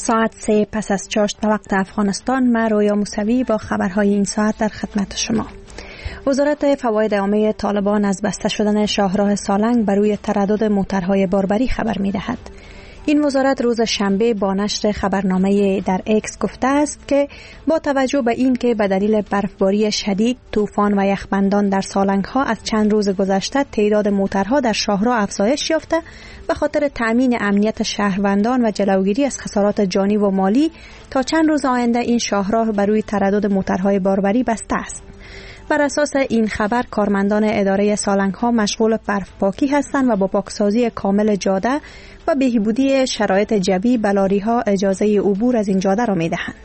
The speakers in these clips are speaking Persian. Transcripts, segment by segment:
ساعت 3 پس از چاشت به وقت افغانستان. من رویا موسوی با خبرهای این ساعت در خدمت شما. وزارت فواید عامه طالبان از بسته شدن شاهراه سالنگ بر روی تردد موترهای باربری خبر می‌دهد. این وزارت روز شنبه با نشر خبرنامه در اکس گفته است که با توجه به این که به دلیل برفباری شدید، طوفان و یخبندان در سالنگ‌ها از چند روز گذشته تعداد موترها در شاهراه افزایش یافته، به خاطر تأمین امنیت شهروندان و جلوگیری از خسارات جانی و مالی تا چند روز آینده این شاهراه بر روی تردد موترهای باربری بسته است. بر اساس این خبر کارمندان اداره سالنگ‌ها مشغول برف پاکی هستند و با پاکسازی کامل جاده و بهبودی شرایط جوی به لاری‌ها اجازه عبور از این جاده را می‌دهند.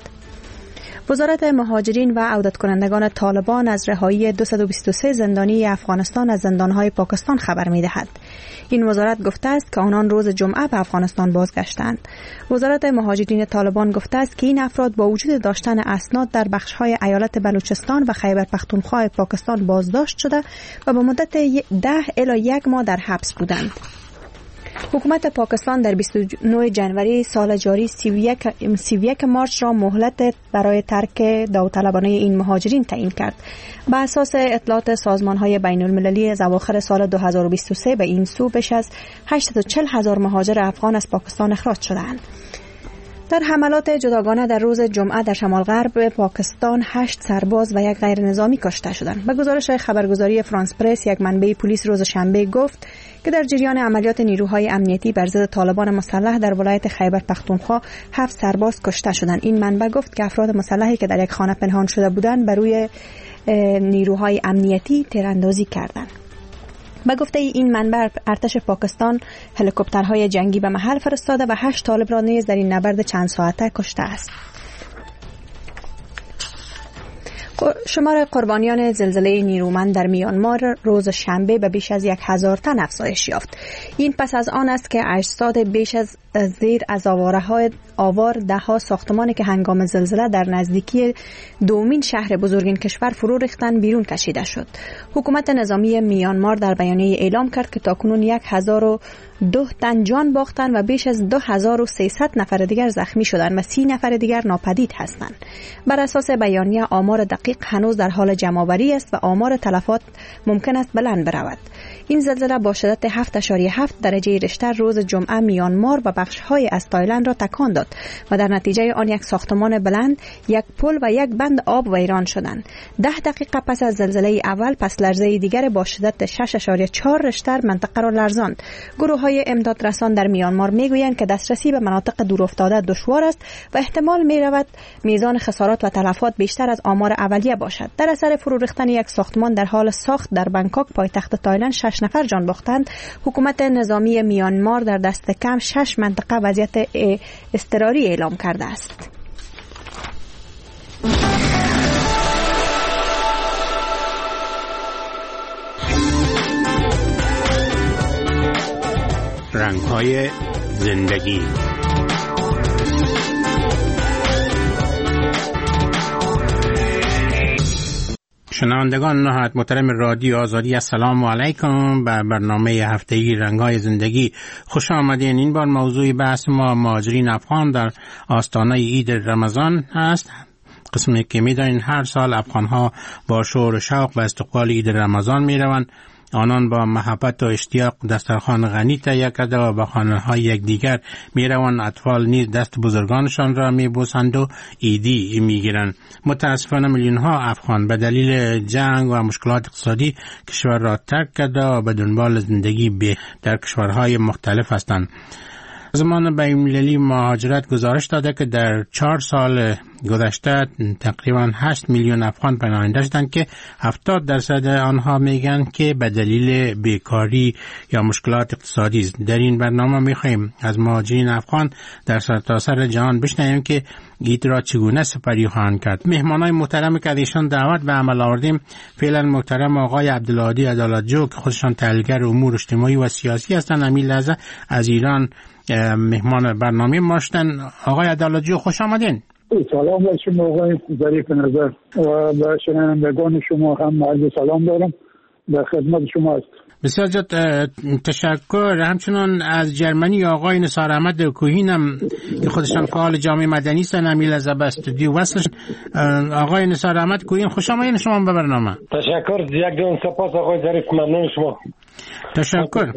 وزارت مهاجرین و عودت کنندگان طالبان از رهایی 223 زندانی افغانستان از زندان‌های پاکستان خبر می‌دهد. این وزارت گفته است که آنان روز جمعه به افغانستان بازگشتند. وزارت مهاجرین طالبان گفته است که این افراد با وجود داشتن اسناد در بخش‌های ایالت بلوچستان و خیبر پختونخوا پاکستان بازداشت شده و به مدت 10 الی 1 ماه در حبس بودند. حکومت پاکستان در 29 جنوری سال جاری 31 مارچ را مهلت برای ترک داوطلبانه این مهاجرین تعیین کرد. بر اساس اطلاعات سازمان‌های بین‌المللی از اواخر سال 2023 به این سو بیش از 840,000 مهاجر افغان از پاکستان اخراج شدند. در حملات جداگانه در روز جمعه در شمال غرب پاکستان 8 سرباز و 1 غیر نظامی کشته شدند. به گزارش خبرگزاری فرانس پرس، یک منبع پلیس روز شنبه گفت که در جریان عملیات نیروهای امنیتی بر ضد طالبان مسلح در ولایت خیبر پختونخوا 7 سرباز کشته شدند. این منبع گفت که افراد مسلحی که در یک خانه پنهان شده بودند بر روی نیروهای امنیتی تیراندازی کردند. به گفته این منبع، ارتش پاکستان هلیکوپترهای جنگی به محل فرستاده و 8 طالب را نیز در این نبرد چند ساعته کشته است. شمار قربانیان زلزله نیرومند در میانمار روز شنبه به بیش از 1,000 تن افزایش یافت. این پس از آن است که اجساد بیش از زیر از آوار ده‌ها ساختمانی که هنگام زلزله در نزدیکی دومین شهر بزرگ این کشور فرو ریختند بیرون کشیده شد. حکومت نظامی میانمار در بیانیه اعلام کرد که تاکنون 1,002 تن جان باختند و بیش از 2,300 نفر دیگر زخمی شدند و 30 نفر دیگر ناپدید هستند. بر اساس بیانیه آمار دقیق هنوز در حال جمع‌آوری است و آمار تلفات ممکن است بلند برود. این زلزله با شدت 7.7 درجه ریشتر روز جمعه میانمار و بخش‌های از تایلند را تکان داد و در نتیجه آن 1 ساختمان بلند، 1 پل و 1 بند آب ویران شدند. 10 دقیقه پس از زلزله اول پس لرزه دیگر با شدت 6.4 ریشتر منطقه را لرزاند. گروه‌های امدادرسان در میانمار میگویند که دسترسی به مناطق دورافتاده دشوار است و احتمال می‌رود میزان خسارات و تلفات بیشتر از آمار اولیه باشد. در اثر فرو ریختن 1 ساختمان در حال ساخت در بانکوک پایتخت تایلند 6 نفر جان باختند. حکومت نظامی میانمار در دست کم 6 منطقه وضعیت اضطراری اعلام کرده است. رنگ‌های زندگی. شنوندگان نهایت محترم رادیو آزادی، السلام علیکم. به برنامه هفتگی رنگ‌های زندگی خوش آمدین. این بار موضوع بحث ما مهاجرین افغان در آستانه عید رمضان است. قسمی که می‌دانید هر سال افغان‌ها با شور و شوق به استقبال عید رمضان می‌روند. آنان با محبت و اشتیاق دسترخوان غنی تهیه کرده و به خانه‌های یکدیگر میروند. اطفال نیز دست بزرگانشان را میبوسند و عیدی میگیرند. متاسفانه میلیون‌ها افغان به دلیل جنگ و مشکلات اقتصادی کشور را ترک کرده و به دنبال زندگی در کشورهای مختلف هستند. سازمان بین‌المللی مهاجرت گزارش داده که در 4 سال گذشته تقریبا 8 میلیون افغان پناهنده شدند که 70% آنها میگن که به دلیل بیکاری یا مشکلات اقتصادی است. در این برنامه میخواهیم از مهاجرین افغان در سرتاسر جهان بشنویم که عید را چگونه سپری خواهند کرد. مهمانای محترمی که ایشان دعوت به عمل آوردیم فعلا محترم آقای عبدالهادی عدالتجو که خودشان تحلیلگر امور اجتماعی و سیاسی هستند. همین لحظه از ایران مهمان برنامه ما هستند. آقای عدالتجو خوش آمدین. سلام بر شما آقای ظریف نظر و به شنوندگان شما هم عرض سلام دارم. در خدمت شما است. بسیار زیاد تشکر. همچنان از جرمنی آقای نثار احمد کوهین هم که خودشان فعال جامعه مدنی هستن امیل از استودیو وصلش. آقای نثار احمد کوهین خوش آمدید شما به برنامه. تشکر، یک جان سپاس آقای ظریف، ممنون شما. تشکر.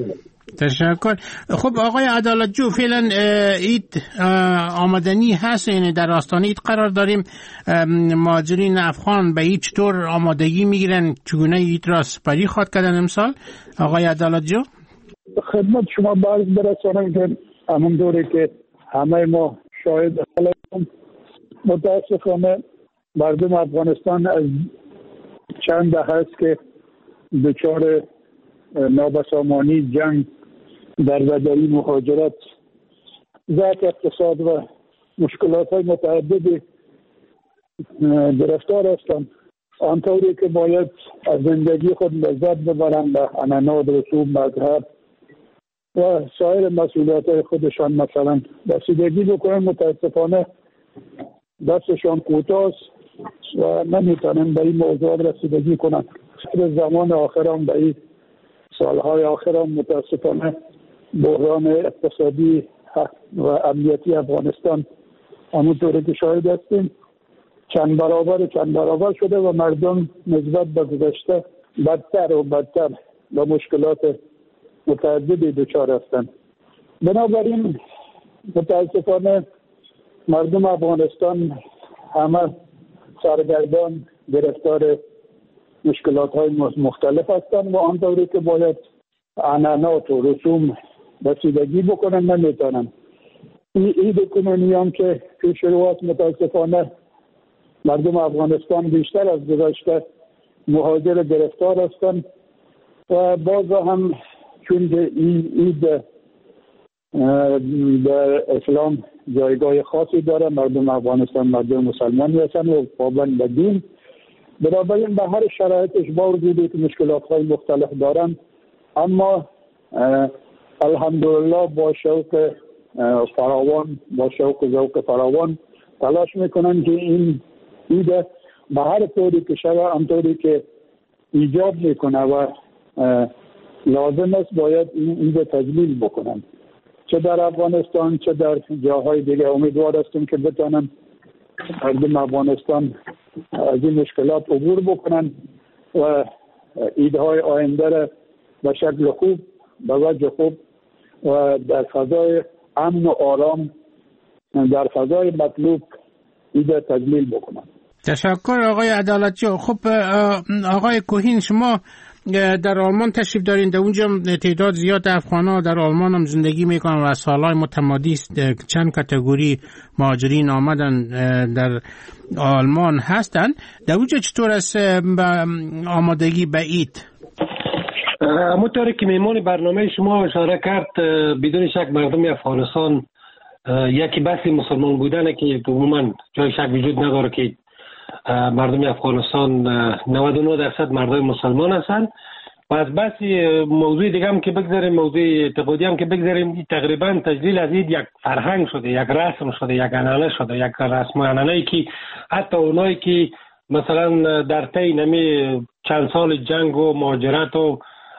خب آقای عدالتجو، فعلا اید آمدنی هست، یعنی در آستانه اید قرار داریم. مهاجرین افغان به هیچ طور آمادگی میگیرن چگونه اید را سپری خواد کردن امسال؟ آقای عدالتجو خدمت شما باز برسانم که همون دوره که همه ما شاهد هستیم، متاسفانه مردم افغانستان از چند دهه است که دچار نابسامانی، جنگ، دربدری، مهاجرت، ضعف اقتصاد و مشکلات های متعدد گرفتار هستند. آنطوری که باید از زندگی خود لذت ببرند به عنعنات، رسوم، مذهب و سایر مسئولیت های خودشان مثلا رسیدگی بکنند، متاسفانه دستشان کوتاه است و نمیتونن به این موضوعات رسیدگی کنند. زمان آخرام به این سالهای آخرام متاسفانه بحران اقتصادی و امنیتی افغانستان همونطوری که شاهد هستیم چند برابر شده و مردم نسبت به گذشته بدتر و بدتر به مشکلات متعددی دچار هستند. بنابراین متاسفانه مردم افغانستان همه سرگردان، گرفتار مشکلات های مختلف هستند و آنطوری که باید عنعنات و رسوم رسیدگی بکنن نمیتونن. عید کنونی هم که پیش رو است، متاسفانه مردم افغانستان بیشتر از گذشته مهاجر گرفتار هستند و باز هم چون عید در اسلام جایگاه خاصی داره، مردم افغانستان مردم مسلمانی هستند و پابند به دین، بنابراین به هر شرایطش با وجودی که مشکلات های مختلف دارند اما الحمدلله با شوق فراوان، با شوق ذوق فراوان تلاش میکنن که این عید به هر طوری که شده، آنطوری که ایجاب میکنه و لازم است باید این عید تجلیل بکنن، چه در افغانستان چه در جاهای دیگه. امیدوار هستیم که بتونن مردم افغانستان از این مشکلات عبور بکنن و عیدهای آینده را به شکل خوب، به وجه خوب و در فضای امن و آرام، در فضای مطلوب عید تجلیل بکنن. تشکر آقای عدالتجو. خب آقای کوهین، شما در آلمان تشریف دارین، در اونجا تعداد زیاد افغان‌ها در آلمان هم زندگی میکنن و سالهای متمادی چند کاتگوری مهاجرین آمدن در آلمان هستن. در اونجا چطور است آمادگی به عید؟ همونطوری که میمون برنامه شما اشاره کرد، بدون شک مردم افغانستان یکی بحث مسلمان بودنه که عموما جای شک وجود نداره که مردم افغانستان 99% مردم مسلمان هستند و از بحث موضوع دیگه هم که بگذاریم، موضوع اعتقادی هم که بگذاریم، تقریبا تجلیل از این یک فرهنگ شده، یک رسم شده، یک عنعنه شده، یک رسم و عنعنه‌ای که حتی اونایی که مثلا در طی نمی چند سال جنگ و مهاجرت و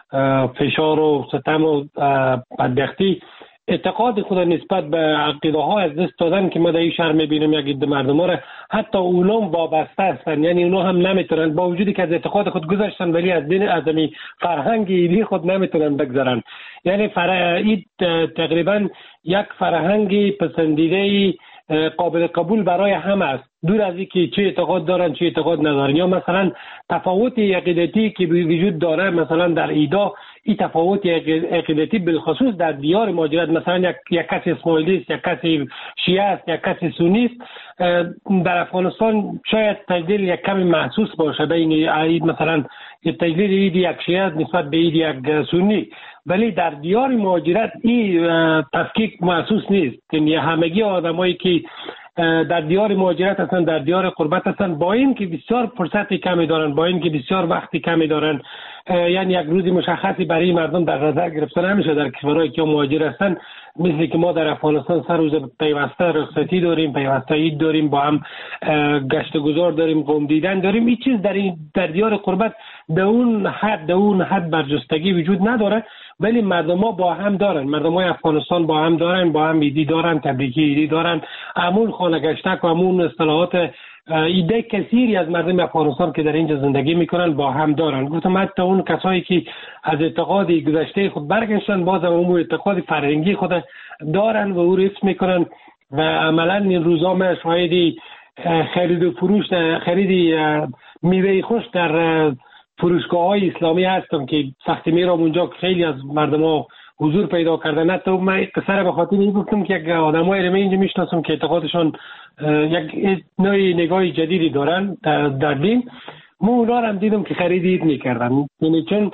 فشار و ستم و بدبختی اعتقاد خود نسبت به عقیده ها از دست دادن که ما در این شهر میبینیم یک عده مردم ها را حتی اونا وابسته هستن، یعنی اونا هم نمیتونن با وجودی که از اعتقاد خود گذاشتن ولی از دین ادمی فرهنگ ایدی خود نمیتونن بگذارن. یعنی اید تقریبا یک فرهنگ پسندیده قابل قبول برای همه است، دور از اینکه چه اعتقاد دارن چه اعتقاد ندارن. یا مثلا تفاوت عقیدتی که وجود داره مثلا در ایدا، این تفاوت عقیدتی بالخصوص در دیار مهاجرت، مثلا یک کسی اسماعیلی است، یک کسی شیعه است، یک کسی سنی است، در افغانستان شاید تجلیل یک کمی محسوس باشه بین عید، مثلا تجلیل عید یک شیعه نسبت به عید یک سنی، ولی در دیار مهاجرت این تفکیک محسوس نیست. یعنی همگی آدمایی که در دیار مهاجرت هستن، در دیار قربت هستن، با این که بسیار فرصت کمی دارن، با این که بسیار وقت کمی دارن، یعنی یک روز مشخصی برای مردم در نظر گرفته نمیشه در کشورهایی که مهاجر هستن، مثل که ما در افغانستان سر روز پیوسته رخصتی داریم، پیوسته عید داریم، با هم گشت گذار داریم، قوم دیدن داریم. این چیز در دیار قربت در اون حد برجستگی وجود نداره، ولی مردم ها با هم دارن، مردم های افغانستان با هم دارن، با هم ایدی دارن، تبریکی ایدی دارن، همون خانه گشتک و همون اصطلاحات ایده کثیری از مردم افغانستان که در اینجا زندگی میکنن با هم دارن. گفتم حتی اون کسایی که از اعتقاد گذشته خود برگشتن باز هم اون اعتقاد فرهنگی خود دارن و او رو حفظ میکنن و عملا این روزا ما شاهدی خرید و فروش خرید میوه خوش در فروشگاه های اسلامی هستم که سختی میرم اونجا خیلی از مردم ها حضور پیدا کردن. حتی من قصه به خاطر این گفتم که یک آدمای رو اینجا میشناسم که اعتقادشون یک نوع نگاه جدیدی دارن در دین. من اونا رو هم دیدم که خرید عید میکردن، یعنی چون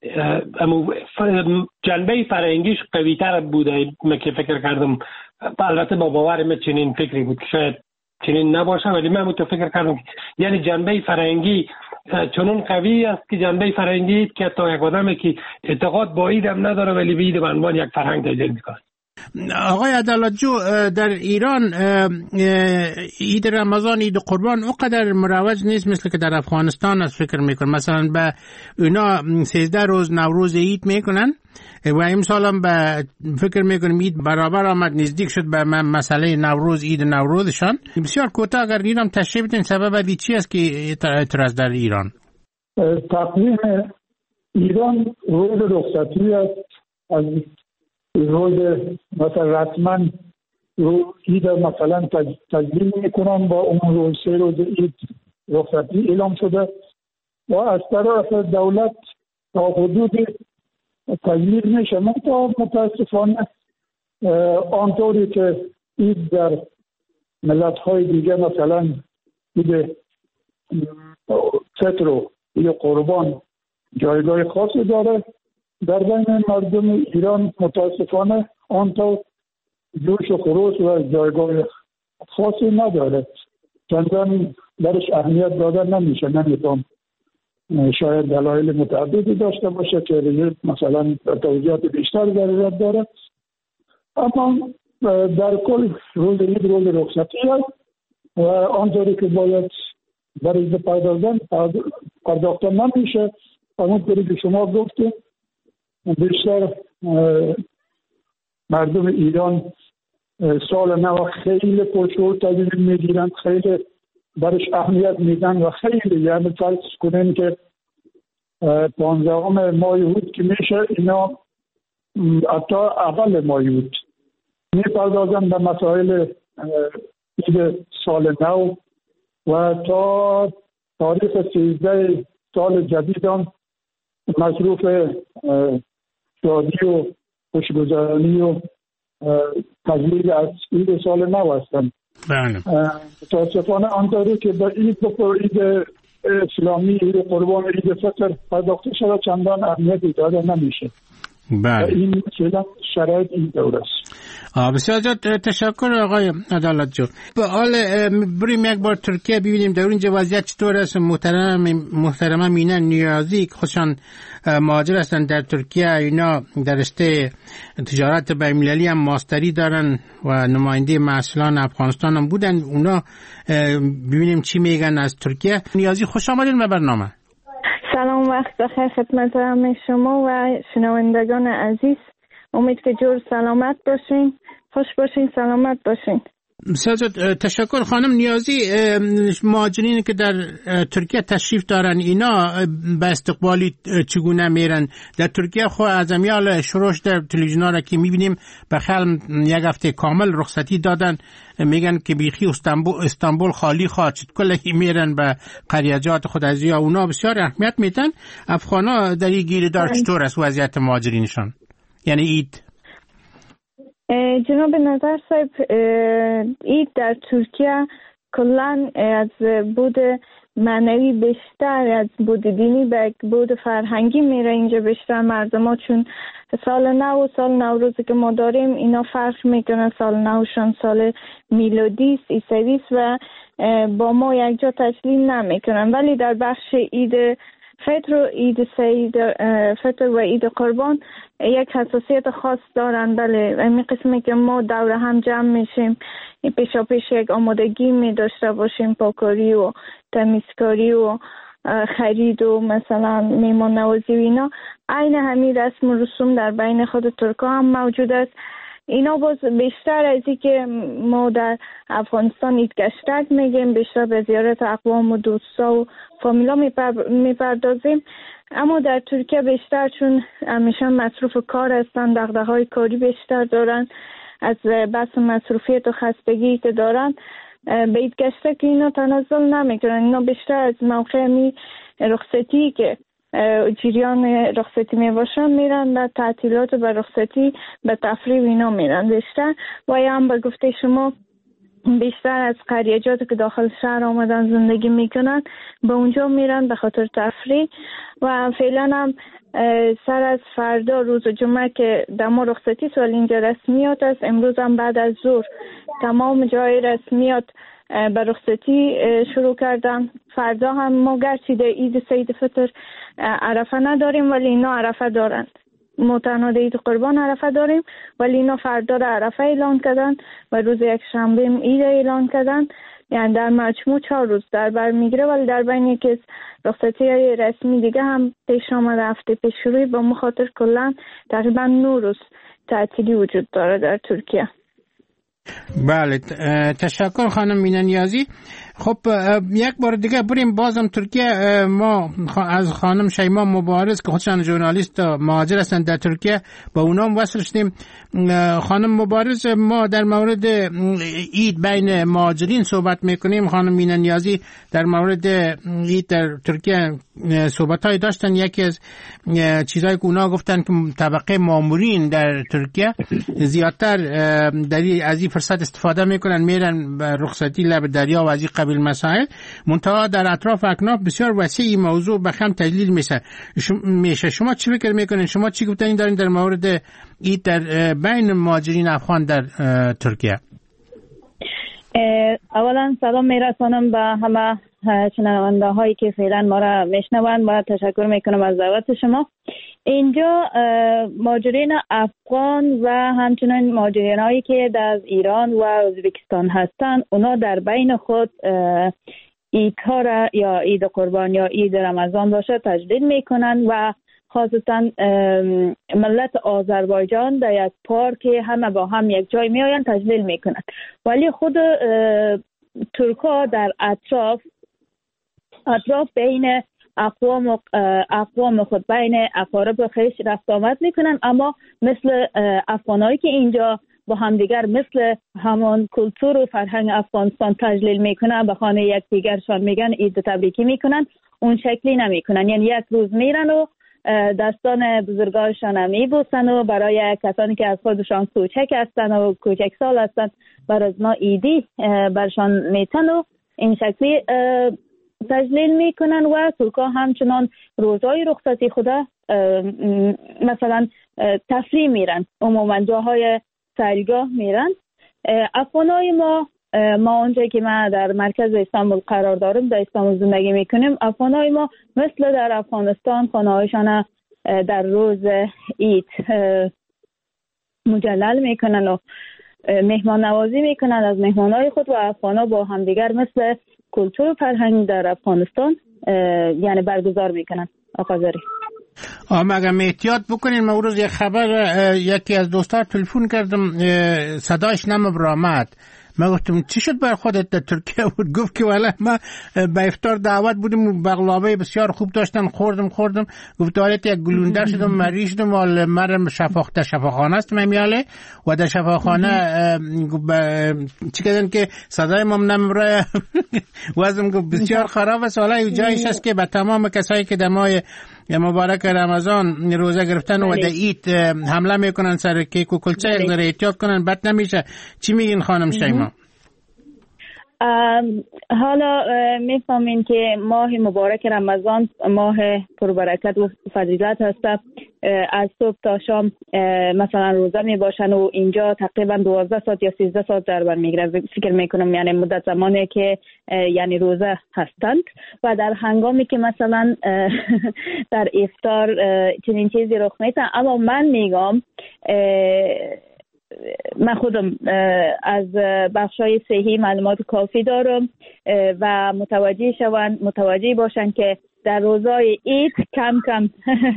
جنبه فرهنگیش قوی تر بوده. من که فکر کردم، البته با باور من چنین فکری بود که شاید چنین نباشه، ولی من فکر کردم یعنی جنبه فرهنگی چنون قوی است که جنبه فرهنگی که تا یک آدمی که اعتقاد با عید هم نداره ولی به عید به عنوان یک فرهنگ تجلیل میکنه. آقای عدالتجو، در ایران عید رمضان، عید قربان اونقدر مروج نیست مثل که در افغانستان است. فکر میکنم مثلا به اونا 13 روز نوروز عید میکنن و امسال هم به فکر میکنم عید برابر آمد، نزدیک شد به مسئله نوروز، عید نوروزشان. بسیار کوتاه اگر ایران تشریح بدین سبب دی چی است که اعتراض در ایران؟ تقویم ایران روز رخصتی است. از روز مثلا رسما عید مثلا تجلیل میکنن، با اون روز 3 روز عید رخصتی اعلام شده و از طرف دولت تا حدود تجلیل میشه. متاسفانه آنطوری که عید در ملت های دیگه مثلا عید فطر و عید قربان جایگاه خاصی داره، در بین مردم ایران متاسفانه آنطور جوش و خروش و جایگاه خاصی نداره، چندان درش اهمیت داده نمیشه. نمیتونم، شاید دلایل متعددی داشته باشه که مثلا توضیحات بیشتر ضرورت داره، اما در کل روز عید روز رخصتی است و آنطوری که باید برای پرداختن نمیشه. همونطوری که شما گفتید بیشتر مردم ایران سال نو خیلی پرشور تجلیل میگیرن، خیلی برش اهمیت میدن و خیلی، یعنی فرض کنین که 15 ماه یهود که میشه اینا حتی اول ماه یهود میپردازن به مسائل عید سال نو و تا تاریخ 13 سال جدید هم مصروف شادی و خوشگذرانی و تجلیل از عید سال نو هستند. متاسفانه آنطوری که به عید اسلامی، عید قربان، عید فطر پرداخته شده چندان اهمیتی داده نمیشه. بله. این فعلا شرایط این دور است. بسیار زیاد تشکر آقای عدالتجو. به حال بریم یک بار ترکیه ببینیم در اونجا وضعیت چطور است. محترمه مینه نیازی خودشان مهاجر هستند در ترکیه، اینا در رشته تجارت بین‌المللی هم ماستری دارن و نماینده مسئولان افغانستان هم بودن. اونا ببینیم چی میگن از ترکیه. نیازی خوش آمدین به برنامه. سلام، وقت بخیر خدمت همه شما و شنوندگان عزیز. امید که جور سلامت باشین، خوش باشین، سلامت باشین. بسیار تشکر. خانم نیازی، مهاجرینی که در ترکیه تشریف دارن اینا به استقبالی چگونه میرن؟ در ترکیه خو از امیال شروش در تلویزیونا را که میبینیم به خلم یک هفته کامل رخصتی دادن، میگن که بیخی استانبول خالی خواهد شد، کلی میرن به قریجات خود از یا اونا بسیار اهمیت میدن. افغانا در این گیری دار چطور است وضعیت مهاجرینشان؟ یعنی عید جناب نظر صاحب، عید در ترکیه کلان از بود معنوی بیشتر از بود دینی به بود فرهنگی میره. اینجا بیشتر مردم ها چون سال نو و سال نوروزی که ما داریم اینا فرق میکنه، سال نوشان سال میلادی است، عیسوی است و با ما یک جا تجلیل نمیکنن، ولی در بخش عید فطر و عید قربان یک حساسیت خاص دارن. بله، این قسمی که ما دور هم جمع میشیم پیشا پیش یک آمادگی می داشته باشیم، پاکاری و تمیزکاری و خرید و مثلا میمان نوازی و اینا. عین همین رسم و رسوم در بین خود ترکا هم موجود است. اینا باز بیشتر از این که ما در افغانستان عید گشتک میگیم، بیشتر به زیارت اقوام و دوستا و فامیلا میپردازیم. اما در ترکیه بیشتر چون همیشه مصروف کار هستن، دغدغه‌های کاری بیشتر دارن، از بس مصروفیت و خستگی که دارن به عید گشتک اینا تنزل نمیکنن. اینا بیشتر از موقع می رخصتی که جریان رخصتی می باشن میرن و تعطیلات و رخصتی به تفریح اینا میرن بیشتر. و یا هم به گفته شما بیشتر از قریجات که داخل شهر آمدن زندگی میکنن به اونجا میرن به خاطر تفریح. و فعلا هم سر از فردا روز جمعه که دما رخصتی سال اینجا رسمیات است، امروز هم بعد از ظهر تمام جای رسمیات به رخصتی شروع کردن. فردا هم ما گرچه در عید سید فطر عرفه نداریم ولی اینا عرفه دارند. ما تنها در عید قربان عرفه داریم ولی اینا فردا را عرفه اعلان کردن و روز یک شنبه عید اعلان کردن. یعنی در مجموع 4 روز در بر میگیره. ولی در بین یکی از رخصتی رسمی دیگه هم پیش آمده هفته پیش شروعی با مخاطر کلن تقریبا 9 روز تعطیلی وجود داره در ترکیه. بله، تشکر خانم مینا نیازی. خب یک بار دیگه بریم بازم ترکیه. ما از خانم شیما مبارز که خودشان ژورنالیست مهاجر هستن در ترکیه با اونام وصل شدیم. خانم مبارز، ما در مورد عید بین مهاجرین صحبت میکنیم. خانم مینا نیازی در مورد عید در ترکیه صحبت‌های داشتن. یکی از چیزایی که اونا گفتن که طبقه مامورین در ترکیه زیادتر از این فرصت استفاده میکنن، میرن رخصتی لب دریا و از این قبیل مسائل. منتها در اطراف اکناف بسیار وسیع موضوع به هم تجلیل میشه. شما چی فکر میکنین؟ شما چی گفتنی دارین در مورد عید در بین مهاجرین افغان در ترکیه؟ اولا سلام میرسانم به همه شنونده هایی که فعلا ما را میشنوند و تشکر میکنم از دعوت شما. اینجا مهاجرین افغان و همچنین مهاجرین هایی که در ایران و ازبکستان هستند، اونا در بین خود عیدها را یا عید قربان یا عید رمضان باشه تجلیل میکنن و خاصتا ملت آذربایجان در یک پارک همه با هم یک جای میآیند تجلیل میکنن. ولی خود ترکا در اطراف بین اقوام خود بین اقارب خیش رفت آمد میکنن، اما مثل افغانایی که اینجا با همدیگر مثل همان کلتور و فرهنگ افغانستان تجلیل میکنن، به خانه یکدیگرشان میگن عید تبریکی میکنن، اون شکلی نمیکنن. یعنی یک روز میرن و دستان بزرگانشان میبوسن و برای کسانی که از خودشان کوچک هستن و کوچک سال هستن برای از ما عیدی برشان میتن و این شکلی تجلیل میکنن. و ترکا همچنان روزهای رخصتی خدا مثلا تفریح میرن، عموما جاهای سیلگاه میرن. افغانای ما اونجایی که من در مرکز استانبول قرار دارم، در استانبول زندگی میکنیم، افغانای ما مثل در افغانستان خانه‌هایشان در روز عید مجلل میکنن و مهمان نوازی میکنن از مهمانای خود و افغانا با همدیگر مثل کلتور و فرهنگ در افغانستان یعنی برگزار میکنن. آقا زاری مگه احتیاط بکنین. من روز یک خبر یکی از دوستان تلفن کردم، صدایش نمی‌برآمد. من گفتم چی شد بر خودت در ترکیه بود؟ گفت که والا ما به افطار دعوت بودیم، بقلاوه بسیار خوب داشتن، خوردم. گفت حالت یک گلوندر شدم، مریض شدم، مرم شفاخانه است میاله و در شفاخانه چی کردن که صدای ما نمیبره. وزم گفت بسیار خراب است. حالا جایش است که به تمام کسایی که در ماه مبارک رمضان روزه گرفتن و در عید حمله میکنن سر کیک و کلچه، یک ذره احتیاط کنن، بد نمیشه. چی میگین خانم شیما؟ حالا میفهمین که ماه مبارک رمضان ماه پربرکت و فضیلت هست. از صبح تا شام مثلا روزه می باشن و اینجا تقریبا 12 ساعت یا 13 ساعت در بر میگیره، فکر میکنم یعنی مدت زمانی که یعنی روزه هستند. و در هنگامی که مثلا در افطار چنین چیزی رخ میده، اما من میگم من خودم از بخشای صحی معلومات کافی دارم و متوجه باشن که در روزای عید کم کم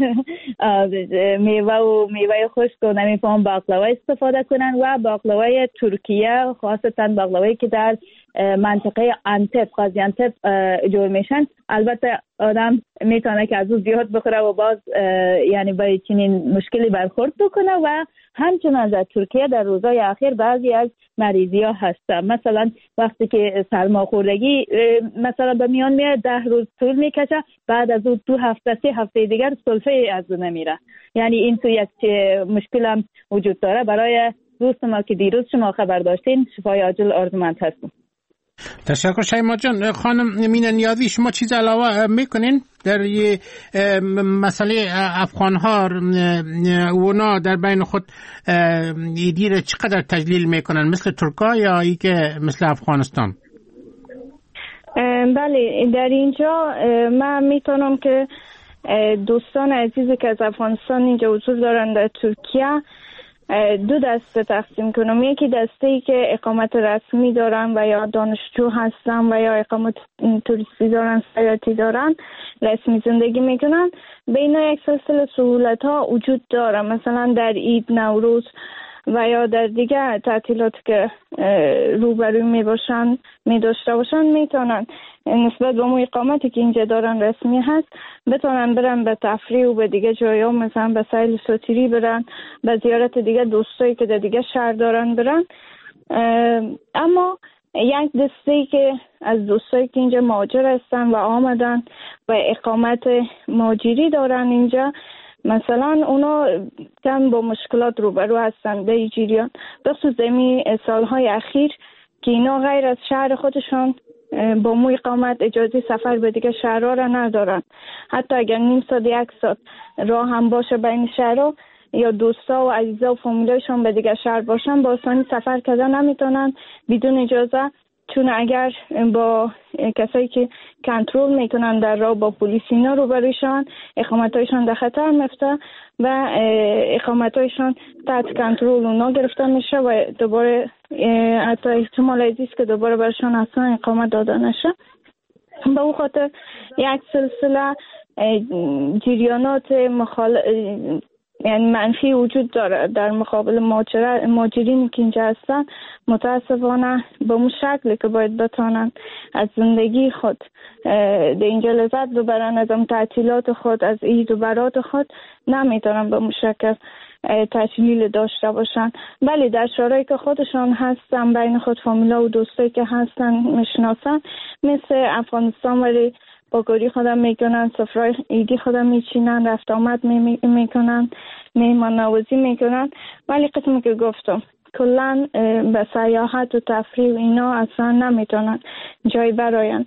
میوه خشک و نمیفهم باقلوا استفاده کنن و باقلوای ترکیه، خاصتا باقلوایی که در منطقه انتب، قاضی انتب جور میشن. البته آدم میتونه که از اون زیاد بخوره و باز یعنی با چنین مشکلی برخورد بکنه. و همچنان در ترکیه در روزهای اخیر بعضی از مریضی ها هستن، مثلا وقتی که سرماخوردگی مثلا به میان میاد 10 روز طول میکشه، بعد از اون 2 هفته 3 هفته دیگر سلفه از اون نمیره. یعنی این تو یک مشکل هم وجود داره. برای دوست ما که دیروز شما خبر داشتین شفای عاجل آرزومند هستم. تشکر شیما جان. خانم مینه نیازی، شما چیز علاوه میکنین در مسئله افغان ها؟ اونا در بین خود دیر چقدر تجلیل میکنن، مثل ترکا یا ای که مثل افغانستان؟ بله، در اینجا من میتونم که دوستان عزیزی که از افغانستان اینجا حضور دارن در ترکیه 2 دسته تقسیم کنم. یکی دسته‌ای که اقامت رسمی دارن و یا دانشجو هستن و یا اقامت توریستی دارن، سیاحتی دارن، رسمی زندگی میکنن. بین یک سلسله سهولت‌ها وجود داره، مثلا در عید، نوروز و یا در دیگه تعطیلات که روبروی می داشته باشن میتونن نسبت به اون اقامتی که اینجا دارن رسمی هست بتونن برن به تفریح و به دیگه جایا، مثلا به سیل سوتیری برن، به زیارت دیگه دوستایی که در دیگه شهر دارن برن. اما یک دسته که از دوستایی که اینجا مهاجر هستن و آمدن و اقامت مهاجری دارن اینجا، مثلا اونا کم با مشکلات روبرو هستن در جریان، بخصوص دمی سالهای اخیر که اینا غیر از شهر خودشان با مو اقامت اجازه سفر به دیگه شهرها را ندارن. حتی اگر نیم ساعت 1 ساعت راه هم باشه بین شهرها، یا دوستا و عزیزا و فامیلایشان به دیگه شهر باشن، با آسانی سفر کردن نمیتونن بدون اجازه، چون اگر با کسایی که کنترل میکنن در راه با پلیس اینا روبرویشان، اقامتایشان در خطر میفته و اقامتایشان تحت کنترل اونا گرفته میشه و دوباره حتی احتمال عزیز که دوباره برشان اصلا اقامت داده نشه. به اون خاطر یک سلسله جریانات یعنی منفی وجود داره در مقابل مهاجرینی که اینجا هستن. متاسفانه به اون شکلی که باید بتانن از زندگی خود در اینجا لذت ببرن، از تعطیلات خود، از عید و برات خود، نمیتونن به اون شکل تجلیل داشته باشن. ولی در شورایی که خودشان هستن، بین خود فامیلا و دوستایی که هستن میشناسن، مثل افغانستان، ولی با گوری خودم میکنن، سفرهای ایدی خودم میچینن، رفت آمد میکنن، میهمان نوازی میکنن. ولی قسمی که گفتم کلن به سیاحت و تفریح و اینا اصلا نمیتونن جای براین.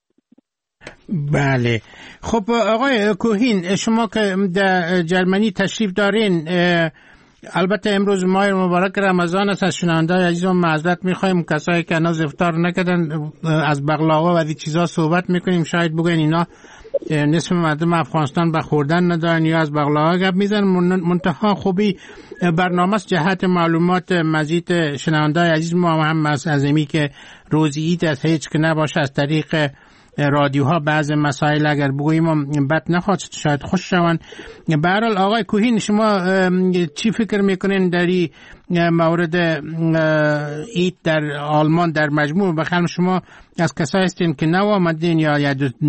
بله. خب آقای کوهین، شما که در جرمنی تشریف دارین، البته امروز ماه مبارک رمضان است. از شنونده‌های عزیزم معذرت می‌خوایم، کسایی که هنوز افطار نکردن از بقلاوا و از این چیزا صحبت می‌کنیم، شاید بگن اینا نصف مردم افغانستان به خوردن ندارن یا از بقلاوا گپ میزنن. منتها خوبی برنامه جهت معلومات مزید شنونده‌های عزیز ما هم از امی که روزی عید از هیچ که نباشه از طریق رادیوها بعض مسائل اگر بگوییم بد نخواد، شاید خوش شون. به هر حال آقای کوهین، شما چی فکر میکنین در این مورد عید در آلمان در مجموع؟ بخیر شما از کسایی هستین که نو آمدین یا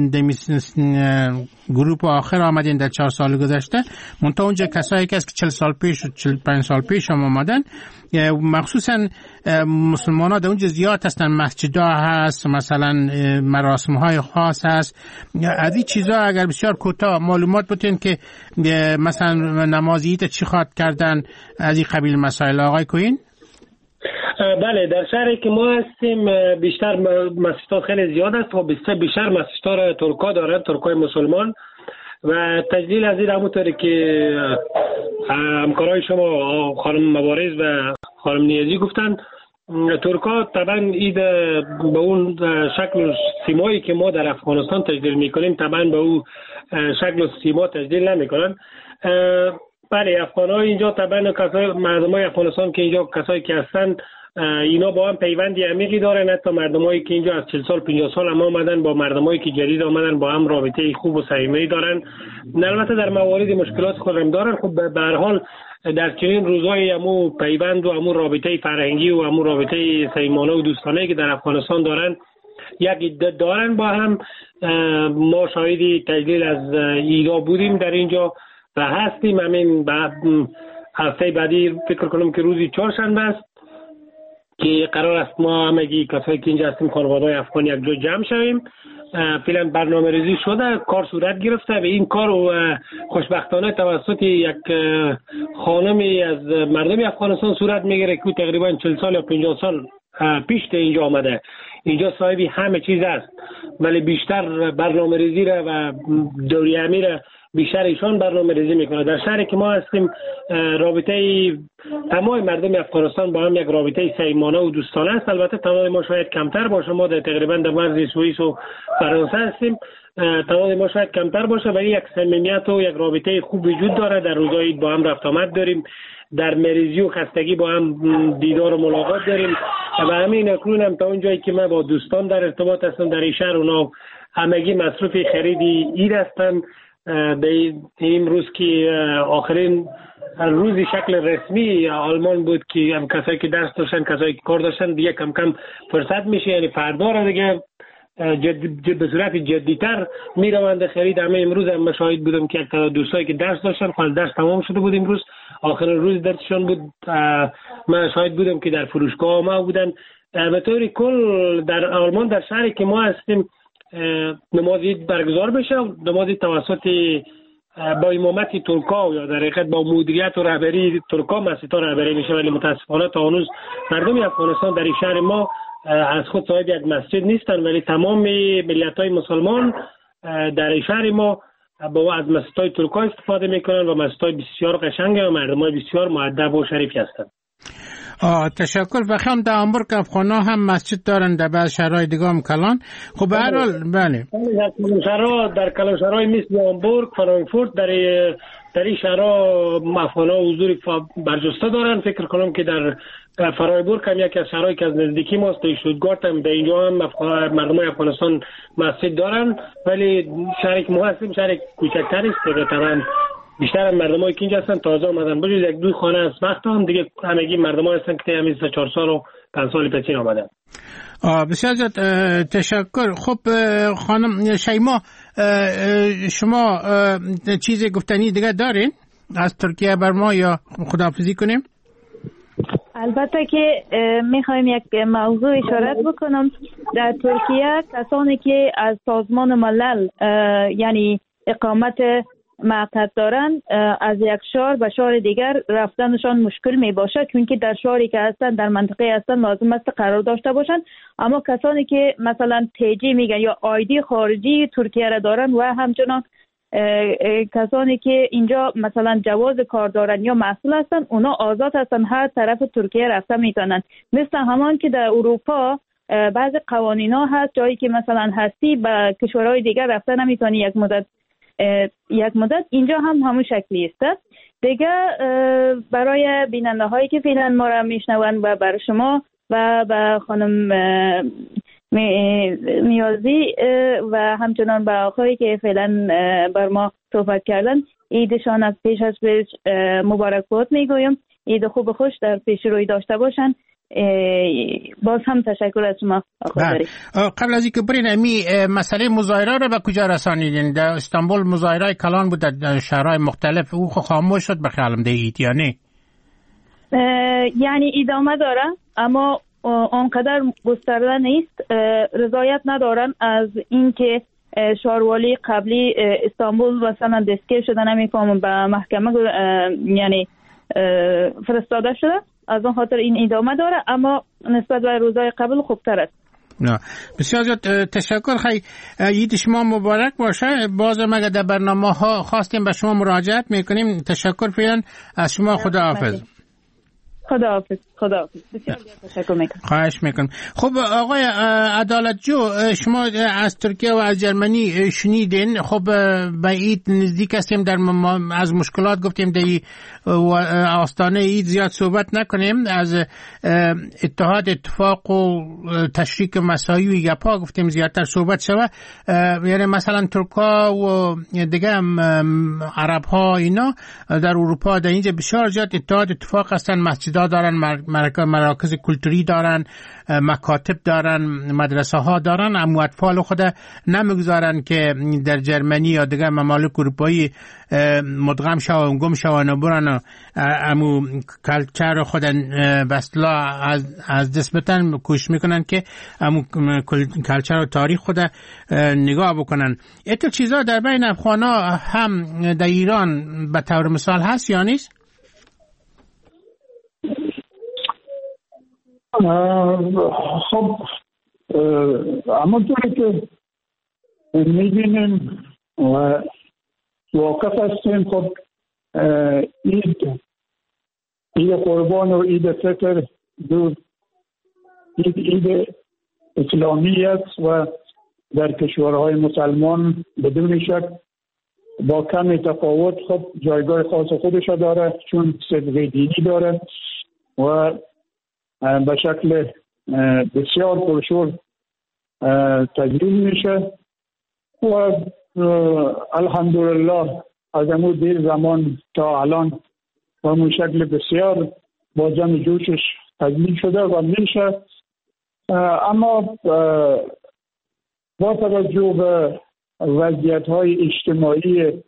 گروپ آخر آمدین در 4 سال گذشته، منتها اونجا کسایی که 40 سال پیش و 45 سال پیش هم آمدن، مخصوصا مسلمان ها در اونجا زیاد هستن، مسجد ها هست، مثلا مراسم های خاص هست. از این چیزا اگر بسیار کوتاه معلومات بتین که مثلا نماز عید چی خواد کردن، از این قبیل مسائل. آقای کوین؟ بله، در شهری که ما هستیم بیشتر مسجدها خیلی زیاد است و بیشتر مسجدها را ترکا دارند، ترکای مسلمان. و تجلیل از این همونطوری که همکارای شما خانم مبارز و خانم نیازی گفتن، ترکا طبعا اید به اون شکل و سیمایی که ما در افغانستان تجلیل میکنیم طبعا به اون شکل و سیما تجلیل نمیکنن. بله، افغان‌های اینجا طبعا مردمای افغانستان که اینجا کسایی که هستن اینا با هم پیوندی عمیقی دارن. حتی مردمایی که اینجا از 40 سال 50 سال هم آمدن با مردمایی که جدید آمدن با هم رابطه خوب و صمیمی دارن. البته در موارد مشکلات خودم دارن. خب به هر حال در چنین روزهای همو پیوند و همو رابطه فرهنگی و همو رابطه صمیمانه و دوستانه که در افغانستان دارن یک عده دارن با هم. ما شاهدی تجلیل از ایدا بودیم در اینجا و هستیم. همین بعد هفته بعدی فکر کنم که روزی چهارشنبه است که قرار است ما همگی کسایی که اینجا هستیم خانواده‌های افغان یک جا جمع شویم. فعلا برنامه‌ریزی شده، کار صورت گرفته و این کار خوشبختانه توسط یک خانمی از مردم افغانستان صورت میگیره که تقریبا 40 سال یا 50 سال پیش اینجا آمده. اینجا صاحبی همه چیز است ولی بیشتر برنامه‌ریزی را و دوری همی را بیشتر ایشان برنامه‌ریزی میکنه. در شهری که ما هستیم رابطه تمام مردم افغانستان با هم یک رابطه صمیمانه و دوستانه است. البته تعداد ما شاید کمتر باشه، ما در تقریبا در مرز سوئیس و فرانسه هستیم، تعداد ما شاید کمتر باشه ولی یک صمیمیت و یک رابطه خوب وجود داره. در روزهای با هم رفت آمد داریم، در مریضی و خستگی با هم دیدار و ملاقات داریم و همین اکنون هم تا اون جایی که من با دوستان در ارتباط هستم در این شهر، اونا همگی مصروف خریدی عید هستن. به این روز که آخرین روزی شکل رسمی آلمان بود که هم کسایی که درس داشتن کسایی که کار داشتن دیگه کم کم فرصت میشه، یعنی فردا را دیگه به صورت جدیتر میروند خرید. همه امروز هم مشاهد بودم که یک تعداد دوستایی که درس داشتن خالص درس تمام شده بود امروز آخرین روز درسشون بود، من شاهد بودم که در فروشگاه ما بودن. به طور کل در آلمان در شهری که ما هستیم نماز عید برگزار بشه. نماز عید توسط با امامت ترکا یا در حقیقت با مدیریت و رهبری ترکا مسجدها رهبری میشه ولی متاسفانه تا هنوز مردم افغانستان در این شهر ما از خود صاحب یک مسجد نیستن ولی تمام ملت‌های مسلمان در این شهر ما با از مسجدهای ترکا استفاده میکنن و مسجدهای بسیار قشنگ و مردمای بسیار مؤدب و شریفی هستند. تشکر. و خیام در هامبورگ افغانا هم مسجد دارن، در بعض شهرهای دیگه هم کلان. خب به هر حال بله در کلان شهرهای مثل هامبورگ، فرانکفورت در این شهرها افغانا حضور برجسته دارن. فکر کنم که در فرایبورگ هم یکی از شهرهایی که از نزدیکی ماست، در شتوتگارت هم در اینجا هم مردم افغانستان مسجد دارن ولی شهری که ما هستیم شهر کوچکتری است. طبعا بیشتر مردمایی که اینجا هستن تازه آمدن، بجز یک دو خانه از وقت هم دیگه همگی مردمایی هستن که همین 4 سال و 5 سال پیش آمدن. بسیار زیاد تشکر. خب خانم شیما، شما چیز گفتنی دیگه دارین از ترکیه بر ما یا خداحافظی کنیم؟ البته که میخوایم یک موضوع اشارت بکنم. در ترکیه کسانی که از سازمان ملل یعنی اقامت مقطع دارن از یک شهر به شهر دیگر رفتنشان مشکل می باشه چون که در شهری که هستن در منطقه هستن لازم است قرار داشته باشن. اما کسانی که مثلا تیجی میگن یا آیدی خارجی ترکیه را دارن و همچنان کسانی که اینجا مثلا جواز کار دارن یا مسئول هستن اونا آزاد هستن هر طرف ترکیه رفته میتونن. مثل همان که در اروپا بعض قوانین ها هست جایی که مثلا هستی به کشورهای دیگر رفته نمیتونی یک مدت اینجا هم همون شکلی است. دیگه برای بیننده هایی که فعلا ما را میشنون و برای شما و به خانم میازی و همچنان به آقایی که فعلا بر ما صحبت کردن عیدشان از پیش از پیش مبارکباد میگویم. عید خوب خوش در پیش روی داشته باشن. باز هم تشکر از شما. قبل از اینکه برین امی مسئله مظاهره رو به کجا رسانیدین؟ در استانبول مظاهره کلان بود در شهرهای مختلف، او خاموش شد به خیالم ده عید یا نه؟ یعنی ادامه داره اما آنقدر گسترده نیست. رضایت ندارن از اینکه شهروالی قبلی استانبول مثلا دستگیر شده، نمیفهمم به محکمه یعنی فرستاده شده از اون خاطر این ادامه داره، اما نسبت به روزهای قبل خوبتر است. نه بسیار زیاد تشکر. خیلی عید شما مبارک باشه. باز ما در برنامه ها خواستیم به شما مراجعت میکنیم. تشکر پیان از شما. خداحافظ. خداحافظ. بسیار تشکر میکنم. خواهش میکنم. خب آقای عدالت جو، شما از ترکیه و از جرمنی شنیدین. خب به عید نزدیک هستیم، از مشکلات گفتیم در آستانه عید زیاد صحبت نکنیم. از اتفاق و تشریک مساوی و گپا گفتیم زیادتر صحبت شود. یعنی مثلا ترکا و دیگه عرب ها اینا در اروپا در اینجا بسیار زیاد اتفاق هستن. مسجد دارن، مراکز کلتوری دارن، مکاتب دارن، مدرسه ها دارن، اما اطفال خود نمیگذارن که در جرمنی یا دیگه ممالک اروپایی مدغم شوند، گم شوند و برن امو کلچر خود بسلا از دست بتن. کوشش میکنن که امو کلچر و تاریخ خود نگاه بکنن. ایت چیزا در بین افغانا هم در ایران به طور مثال هست یا نیست؟ خب همونطوری که میبینیم و واقف هستیم، خب عید قربان و عید فطر دو عید اسلامی است و در کشورهای مسلمان بدون شک با کم تفاوت خب جایگاه خاص خودش داره، چون صدق دینی داره و به شکل بسیار پرشور تجلیل میشه و الحمدلله از امو دیر زمان تا الان و همون شکل بسیار با جمع جوشش تجلیل شده و میشه. اما با توجه به وضعیت های اجتماعی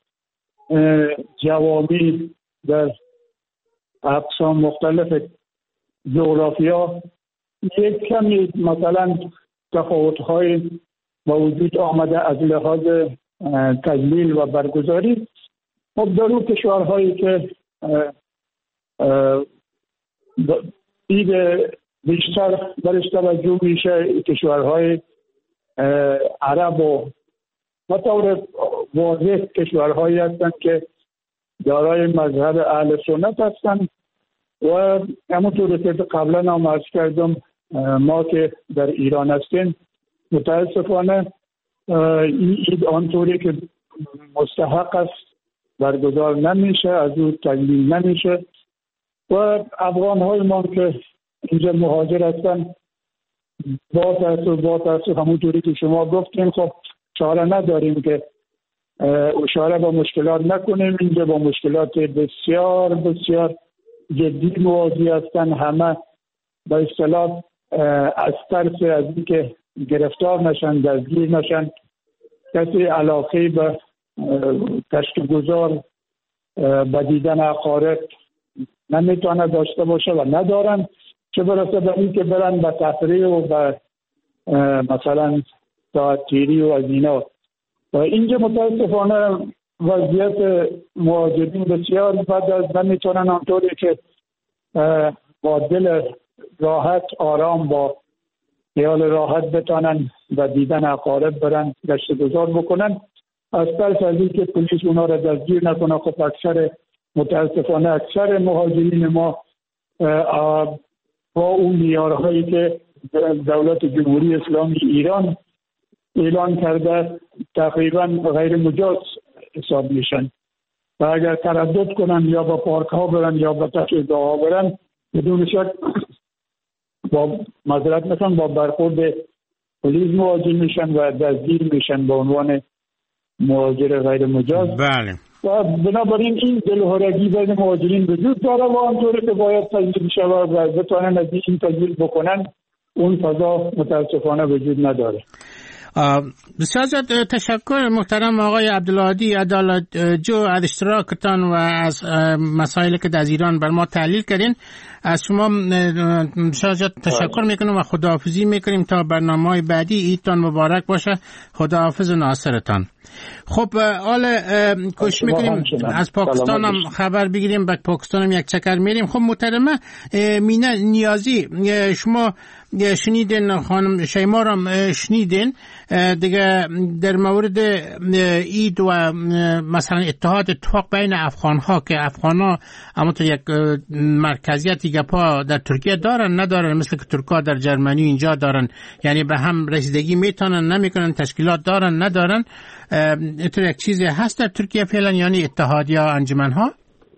جوامی در اقسام مختلف جغرافیا یک کمی مثلا تفاوت‌های با وجود آمده از لحاظ تجلیل و برگزاری. خب در اون کشورهایی که عید بیشتر برش توجه میشه، کشورهای عرب و طور واضح کشورهایی هستند که دارای مذهب اهل سنت هستند و همونطور که قبلا هم عرض کردم ما که در ایران هستیم متاسفانه این عید آنطوری که مستحق است برگزار نمیشه، از اون تجلیل نمیشه و افغان‌های ما که اینجا مهاجر هستن با تأسف همونطوری که شما گفتیم خب چاره نداریم که اشاره با مشکلات نکنیم. اینجا با مشکلات بسیار بسیار جدی مواجه هستن. همه به اصطلاح از ترس از اینکه گرفتار نشن، دستگیر نشن، کسی علاقه به کشتگزار به دیدن اقارب نمیتونه داشته باشه و ندارن، چه برسه به این که برن به تفریح و به مثلا ساعت تیری و از اینا. و اینجا متاسفانه وضعیت مهاجرین بسیار بد است. نمیتونن آنطوری که با دل راحت آرام با خیال راحت بتانن و دیدن اقارب برن گشت گذار بکنن، از ترس از اینکه پلیس اونا را دستگیر نکنه. خب متاسفانه اکثر مهاجرین ما با اون معیارهایی که دولت جمهوری اسلامی ایران اعلان کرده تقریبا غیر مجاز حساب میشن و اگر تردد کنن یا با پارک ها برن یا با تشریح ها برن بدون شک با معذرت میخوام با برخورد پلیس مواجه میشن و دستگیر میشن به عنوان مهاجر غیر مجاز. بله. و بنابراین این دلهرگی بین مهاجرین وجود داره و آنطوری که باید تجلیل شود و بتوانن از این تجلیل بکنن اون فضا متاسفانه وجود نداره. بسیار زیاد تشکر محترم آقای عبدالهادی عدالت جو از اشتراکتان و از مسائلی که در ایران بر ما تحلیل کردین. از شما بسیار زیاد تشکر میکنم و خداحافظی میکنیم تا برنامه‌های بعدی. عیدتان مبارک باشه. خداحافظ ناصرتان. خب حالا کوشش میکنیم از پاکستان هم خبر بگیریم، بعد پاکستان هم یک چکر میریم. خب محترمه مینه نیازی، شما شنیدین، خانم شیما هم شنیدین دیگه در مورد اید و مثلا اتفاق بین افغان ها که افغان ها همونطور یک مرکزیتی گپا در ترکیه دارن ندارن، مثل که ترکا در جرمنی اینجا دارن، یعنی به هم رسیدگی میتونن نمیکنن، تشکیلات دارن ندارن. اینطور یک چیزی هست در ترکیه فعلا، یعنی اتحاد یا انجمن ها؟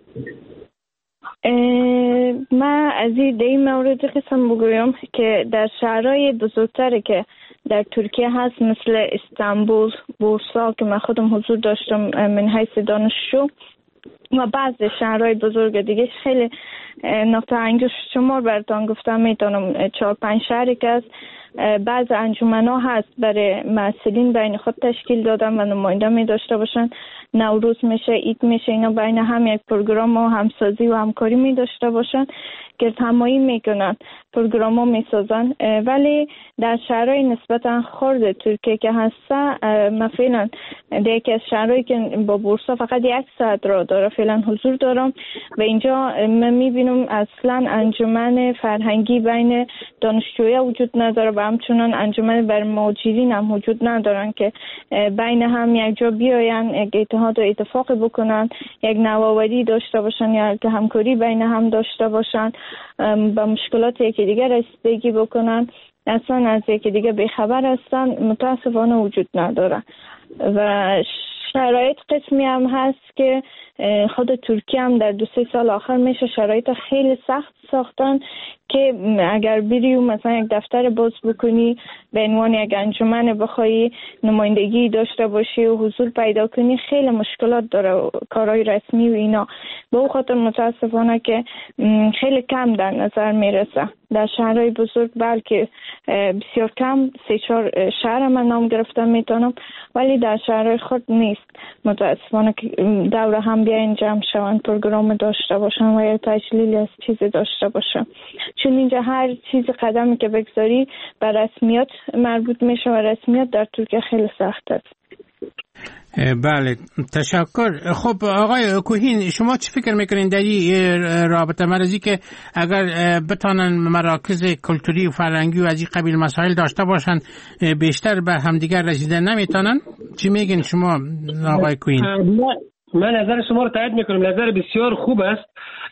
من از این مورد قسم بگویم که در شهرهای بزرگتری که در ترکیه هست مثل استانبول، بورسا که من خودم حضور داشتم من حیث دانشجو و بعض شهرهای بزرگ دیگه، خیلی نقطه انگشت شمار براتون گفتم میتونم 4-5 شهری که است. بعض انجمن‌ها هست برای مسئولین بین خود تشکیل دادن و نماینده می داشته باشن. نوروز میشه، عید میشه، اینا بین هم یک پروگرام و همسازی و همکاری می داشته باشن که همایی میکنن، پروگرام ها میسازن. ولی در شهرهای نسبتا خرد ترکیه که هسته، من فعلا در یکی از شهرهایی که با بورسا فقط 1 ساعت را داره فعلا حضور دارم و اینجا من میبینم اصلا انجمن فرهنگی بین دانشجویی وجود نداره و همچنان انجمن بر مهاجرین هم وجود ندارن که بین هم یک جا بیاین، یک اتحاد و اتفاق بکنن، یک نوآوری داشته باشن یا که همکاری بین هم داشته باشن، با مشکلات یکی دیگر رسیدگی بکنن. اصلا از یکی دیگه بیخبر هستن، متاسفانه وجود نداره. و شرایط قسمی هم هست که خود ترکیه هم در 2-3 سال آخر میشه شرایط خیلی سخت ساختن که اگر بری مثلا یک دفتر باز بکنی به عنوان یک انجمن بخوای نمایندگی داشته باشی و حضور پیدا کنی، خیلی مشکلات داره کارهای رسمی و اینا. به اون خاطر متاسفانه که خیلی کم در نظر میرسه. در شهرهای بزرگ بلکه بسیار کم، 3-4 شهر من نام گرفتم میتونم، ولی در شهرهای خود نیست متاسفانه که دوره هم بیاین جمع شوند، پروگرام داشته باشن و یا تجلیل از چیزی داشته باشن. چون اینجا هر چیز قدمی که بگذاری به رسمیات مربوط میشه و رسمیات در ترکیه خیلی سخت است. بله تشکر. خب آقای کوهین، شما چی فکر میکنین در این رابطه مرزی که اگر بتانن مراکز کلتوری و فرهنگی و از این قبیل مسائل داشته باشن بیشتر به همدیگر رسیدن نمیتونن؟ چی میگین شما آقای کوهین؟ من نظر شما رو تایید میکنم، نظر بسیار خوب است.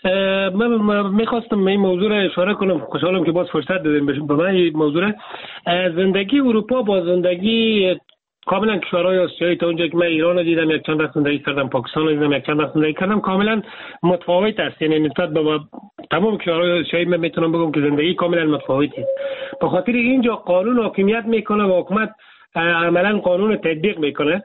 من میخواستم این موضوع رو اشاره کنم، خوشحالم که باز فرصت دادیم به من این موضوع. زندگی اروپا با زندگی کاملا کشورهای آسیایی، تا اونجا که من ایران رو دیدم، یک چند وقت زندگی کردم، پاکستان رو دیدم، یک چند وقت زندگی کردم، کاملا متفاوت است. یعنی نسبت به تمام کشورهای آسیایی من میتونم بگم که زندگی کاملا متفاوتی است. به خاطر اینجا قانون حاکمیت میکنه و حکومت عملا قانون تطبیق میکنه.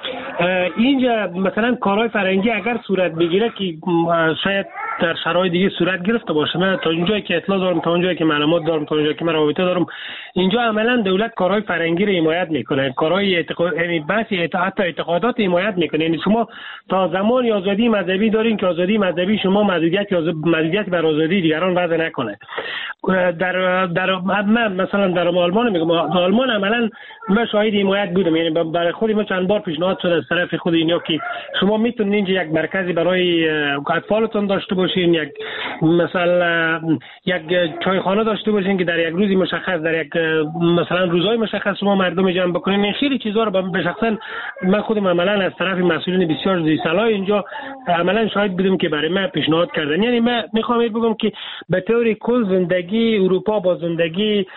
اینجا مثلا کارهای فرهنگی اگر صورت بگیره که شاید در شرایط دیگه صورت گرفته باشه، من تا اونجایی که اطلاع دارم، تا اونجایی که معلومات دارم، تا اونجایی که من رابطه دارم، اینجا عملا دولت کارهای فرهنگی رو حمایت میکنه، کارهای یعنی بحثی حتی اعتقادات حمایت میکنه. یعنی شما تا زمانی آزادی مذهبی دارین که آزادی مذهبی شما محدودیت بر آزادی دیگران وضع نکنه. در من مثلا در آلمان میگم، آلمان عملا من شاهد حمایت بودم، یعنی برای خود ما چند بار پیشنهاد شده از طرف خود اینا که شما میتونید اینجا یک مرکزی برای اطفالتون داشته باشین، یک مثلا یک چایخانه داشته باشین که در یک روزی مشخص، در یک مثلا روزهای مشخص شما مردم جمع بکنین. این خیلی چیزا رو به شخصا من خودم عملا از طرف مسئولین بسیار ذی‌صلاح اینجا عملا شاهد بودم که برای من پیشنهاد کردن. یعنی من میخوام بگم که به طور کل زندگی اروپا با زندگی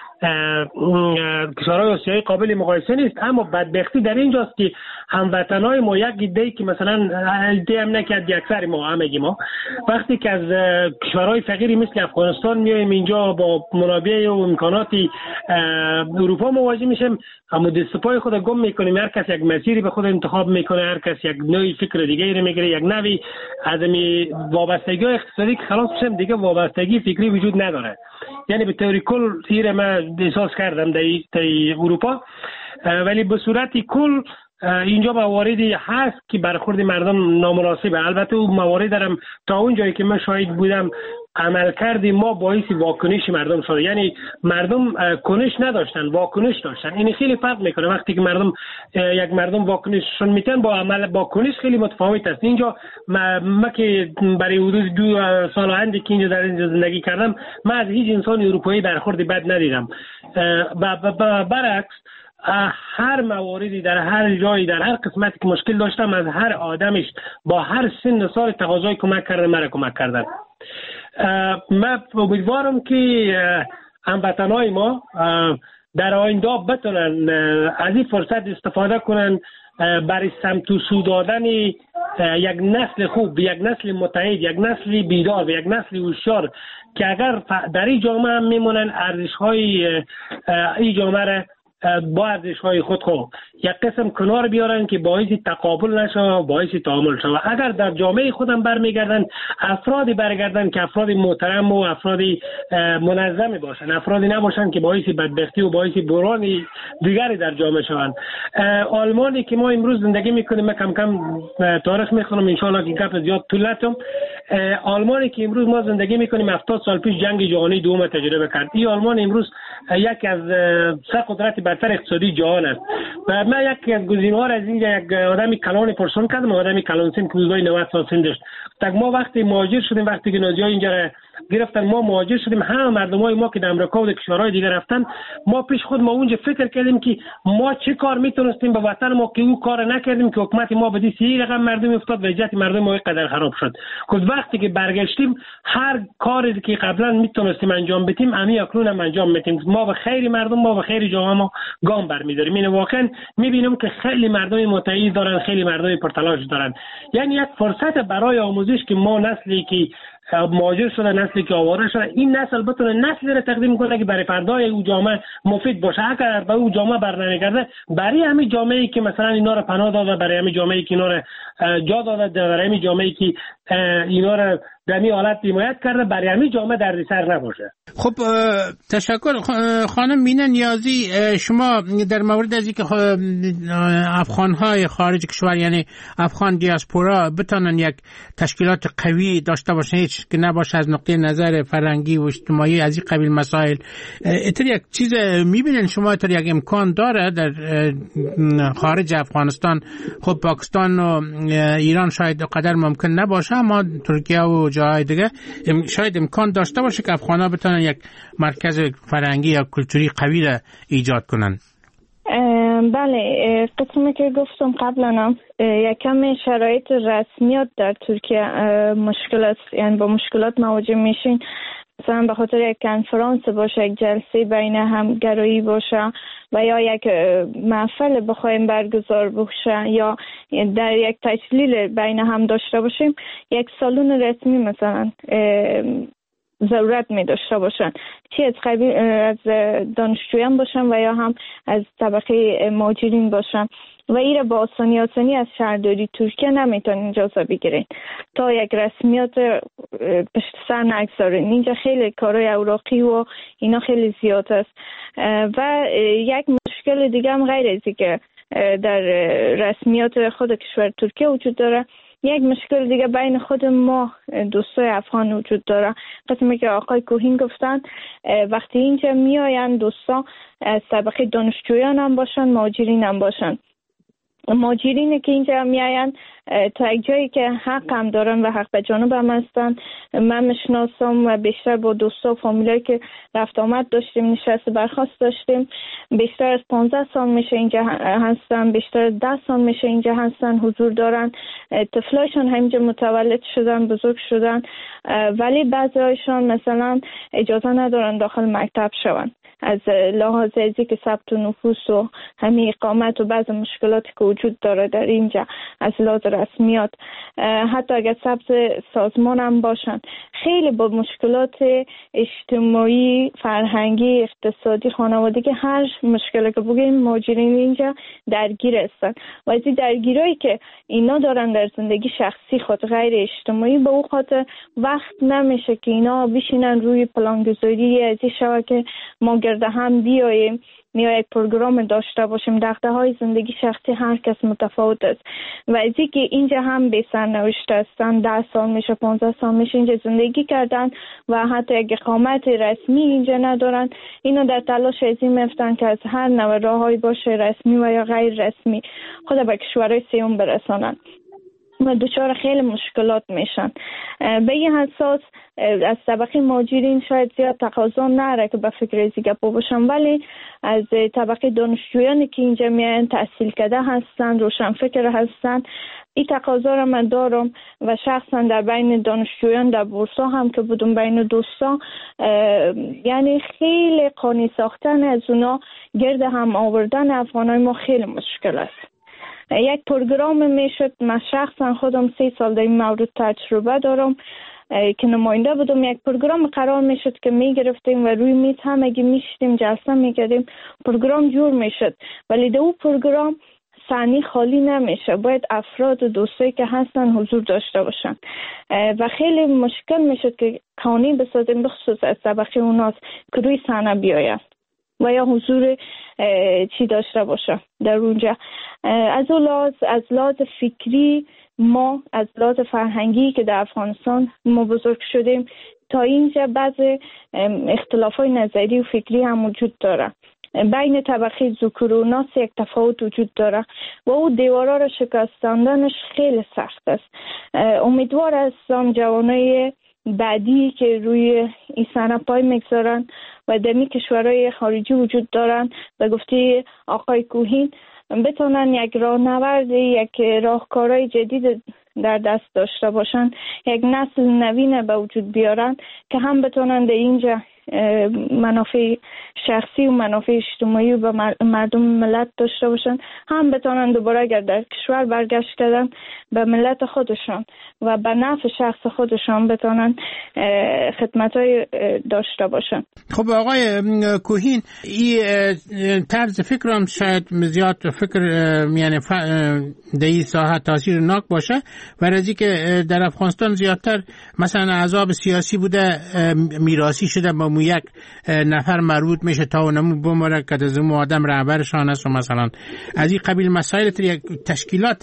کشورهای آسیایی قابل مقایسه نیست، اما بدبختی در اینجاست که هموطنای ما یک ایده که مثلا ایده هم نکرد اکثر ما همگی ما وقتی که از کشورهای فقیری مثل افغانستان میایم اینجا با منابع و امکانات اروپا مواجه میشیم، اما دست پای خود گم میکنیم. هر کس یک مسیری به خود انتخاب میکنه، هر کس یک نوعی فکر دیگه رو میگیره، یک نوعی از می وابستگی اقتصادی که خلاص میشیم، دیگه وابستگی فکری وجود نداره. یعنی به طور کل سیر من احساس کردم در اروپا، ولی به صورتی کل اینجا مواردی هست که برخورد مردم نامناسبه. البته اون موارد دارم تا اون جایی که من شاهد بودم عملکرد ما باعث واکنش مردم شده. یعنی مردم کنش نداشتن، واکنش داشتن. این خیلی فرق میکنه. وقتی که یک مردم واکنششون میتن با عمل با کنش خیلی متفاوت است. اینجا ما که برای حدود 2 سال اندی که اینجا در اینجا زندگی کردم، من از هیچ انسان اروپایی برخورد بد ندیدم. برعکس هر موردی در هر جایی در هر قسمتی که مشکل داشتم، از هر آدمش با هر سن و سال تقاضای کمک کردن، مرا کمک کردن. من امیدوارم که هموطنای ما در آینده بتونن از این فرصت استفاده کنن برای سمت و سو دادن یک نسل خوب، یک نسل متحد، یک نسل بیدار و یک نسل هوشیار که اگر در این جامعه هم میمونن ارزش‌های این جامعه را با ارزش‌های خود یک قسم کنار بیارن که باعث تقابل نشه، باعث تعامل شه. اگر در جامعه خودم برمیگردن، افرادی برگردن که افراد محترم و افراد منظم باشن، افرادی نباشن که باعث بدبختی و باعث بحران دیگری در جامعه شوند. آلمانی که ما امروز زندگی میکنیم، من کم کم تاریخ میخونم ان شاء الله که گپ زیاد طول نتم. آلمانی که امروز ما زندگی میکنیم 70 سال پیش جنگ جهانی دوم تجربه کرد. این آلمان امروز یکی از سه قدرت برتر اقتصادی جهان است. و من یکی از گزینه‌ها از اینجا یک آدمی کلان پرسون کردم، آدمی کلان سن که حدود 90 سال سن داشت. tak ما وقتی مهاجر شدیم، وقتی که نازی‌ها اینجا گرفتن، ما مهاجر شدیم، همه مردمای ما که در آمریکا و در کشورهای دیگه رفتن، ما پیش خود ما اونجا فکر کردیم که ما چه کار میتونستیم به وطن ما که او کار نکردیم که حکومت ما به دست رقم مردم افتاد و وضعیت مردم ما اینقدر خراب شد. خود وقتی که برگشتیم هر کاری که قبلا میتونستیم انجام بدیم همین اکنون هم انجام میدیم. ما به خیر مردم، ما به خیر جامعه ما گام برمی‌داریم. این واقعا میبینیم که خیلی مردم متعهد دارن، خیلی مردم پرتلاش دارن. یعنی یک فرصت برای آموزش که ما نسلی که مهاجر شده، نسلی که آواره شده، این نسل بتونه نسلی را تقدیم کنه که برای فردای او جامعه مفید باشه. اگر به او جامعه برنمیگرده، برای همین جامعه‌ای که مثلا اینا را پناه داده، برای همین جامعه‌ای که اینا را جا داده، برای همین جامعه‌ای که اینا را در این حالت حمایت کرده، برای همین جامعه دردسر نباشه. خب تشکر خانم مینا نیازی. شما در مورد از اینکه افغان‌های خارج کشور، یعنی افغان دیاسپورا، بتونن یک تشکیلات قوی داشته باشن، هیچ که نباشه از نقطه نظر فرهنگی و اجتماعی از این قبیل مسائل، اتر یک چیز میبینن شما، اتر یک امکان داره در خارج افغانستان؟ خب پاکستان و ایران شاید قدر ممکن نباشه، اما ترکیه و جاهای دیگه شاید امکان داشته باشه که افغان‌ها بتونن یک مرکز فرهنگی یا کلتوری قوی را ایجاد کنن. بله، قسمی که گفتم قبلا یکم شرایط رسمیات در ترکیه مشکل است، یعنی با مشکلات مواجه میشین. مثلا به خاطر یک کنفرانس باشه، یک جلسه بین همگرایی باشه و یا یک محفل بخوایم برگزار بشه یا در یک تجلیل بین هم داشته باشیم، یک سالن رسمی مثلا ضرورت می داشته باشن، چی از دانشجویان باشن و یا هم از طبقه مهاجرین باشن و ایره با آسانی از شهرداری ترکیه نمیتونین اجازه بگیرین تا یک رسمیات پشت سر نگذارین. اینجا خیلی کارهای اوراقی و اینا خیلی زیاد است. و یک مشکل دیگه هم غیر از اینکه در رسمیات خود کشور ترکیه وجود داره، یک مشکل دیگه بین خود ما دوستای افغان وجود داره. قسمی که آقای کوهین گفتن، وقتی اینجا میاین دوستا از طبقه دانشجویان هم باشن، مهاجرین هم باشن. مهاجرینه که اینجا میاین تا یک جایی که حق هم دارن و حق به جانب هم هستن. من میشناسم و بیشتر با دوستا و فامیلایی که رفت آمد داشتیم، نشست برخاست داشتیم، بیشتر از 15 سال میشه اینجا هستن، بیشتر از 10 سال میشه اینجا هستن، حضور دارن، طفلایشان همینجا متولد شدن، بزرگ شدن، ولی بعضی هایشان مثلا اجازه ندارن داخل مکتب شون از لحاظ ازی که ثبت نفوس و همین اقامت و بعض مشکلاتی که وجود داره در اینجا از لحاظ رسمیات. حتی اگر ثبت سازمان هم باشن، خیلی با مشکلات اجتماعی، فرهنگی، اقتصادی، خانوادگی، هر مشکلی که بگیم مهاجرین اینجا درگیر هستن و از این درگیرایی که اینا دارن در زندگی شخصی خود غیر اجتماعی، به اون خاطر وقت نمیشه که اینا بشینن روی پلانگذاری از این شوه که ما گرد هم بیاییم یا یک پروگرام داشته باشیم. دغدغه‌های زندگی شخصی هر کس متفاوت است و از اینکه اینجا هم به سرنوشت هستن، 10 سال میشه 15 سال میشه اینجا زندگی کردن و حتی یک اقامت رسمی اینجا ندارن، اینو در تلاش از این میفتن که از هر نوع راههایی باشه رسمی و یا غیر رسمی خود به کشورهای سوم برسانن و دچار خیلی مشکلات میشن. به این اساس از طبقه مهاجرین شاید زیاد تقاضا نره که به فکر از گپ باشن، ولی از طبقه دانشجویانی که اینجا میان تحصیل کرده هستن، روشن فکر هستن، این تقاضا را من دارم و شخصا در بین دانشجویان در بورسا هم که بودم بین دوستان، یعنی خیلی قانع ساختن از اونا گرد هم آوردن افغانای ما خیلی مشکل است. یک پروگرام میشد، من شخصا خودم 3 سال در این مورد تجربه دارم که نماینده بودم، یک پروگرام قرار میشد که میگرفتیم و روی میز همگی میشتیم جلسه میکردیم، پروگرام جور میشد، ولی در اون پروگرام صحنه خالی نمیشه، باید افراد و دوستایی که هستن حضور داشته باشن و خیلی مشکل میشد که قانون بسازیم بخصوص از طبقه اوناست که روی صحنه بیاید و یا حضور چی داشته باشه در اونجا. از لحاظ فکری ما از لحاظ فرهنگی که در افغانستان ما بزرگ شدیم تا اینجا بعضی اختلافای نظری و فکری هم وجود داره. بین طبقه ذکور و اناث یک تفاوت وجود داره و او دیوارا را شکستاندنش خیلی سخت است. امیدوار هستم جوانای بعدی که روی این صحنه پای میگذارن و در این کشورهای خارجی وجود دارن و گفته آقای کوهین بتونن یک راهنورد، یک راهکارهای جدید در دست داشته باشن، یک نسل نوین به وجود بیارن که هم بتونن در اینجا منافع شخصی و منافع اجتماعی و مردم ملت داشته باشن، هم بتونن دوباره اگر در کشور برگشت کردن به ملت خودشان و به نفع شخص خودشان بتونن خدمت‌های داشته باشن. خب آقای کوهین، این طرز فکر هم شاید زیاد فکر یعنی در این ساحه تاثیر ناک باشه و رازی که در افغانستان زیادتر مثلا احزاب سیاسی بوده میراثی شده با یک نفر مربوط میشه تا اونمو بمره که از اون آدم رهبرشان است و مثلا از این قبیل مسائل یک تشکیلات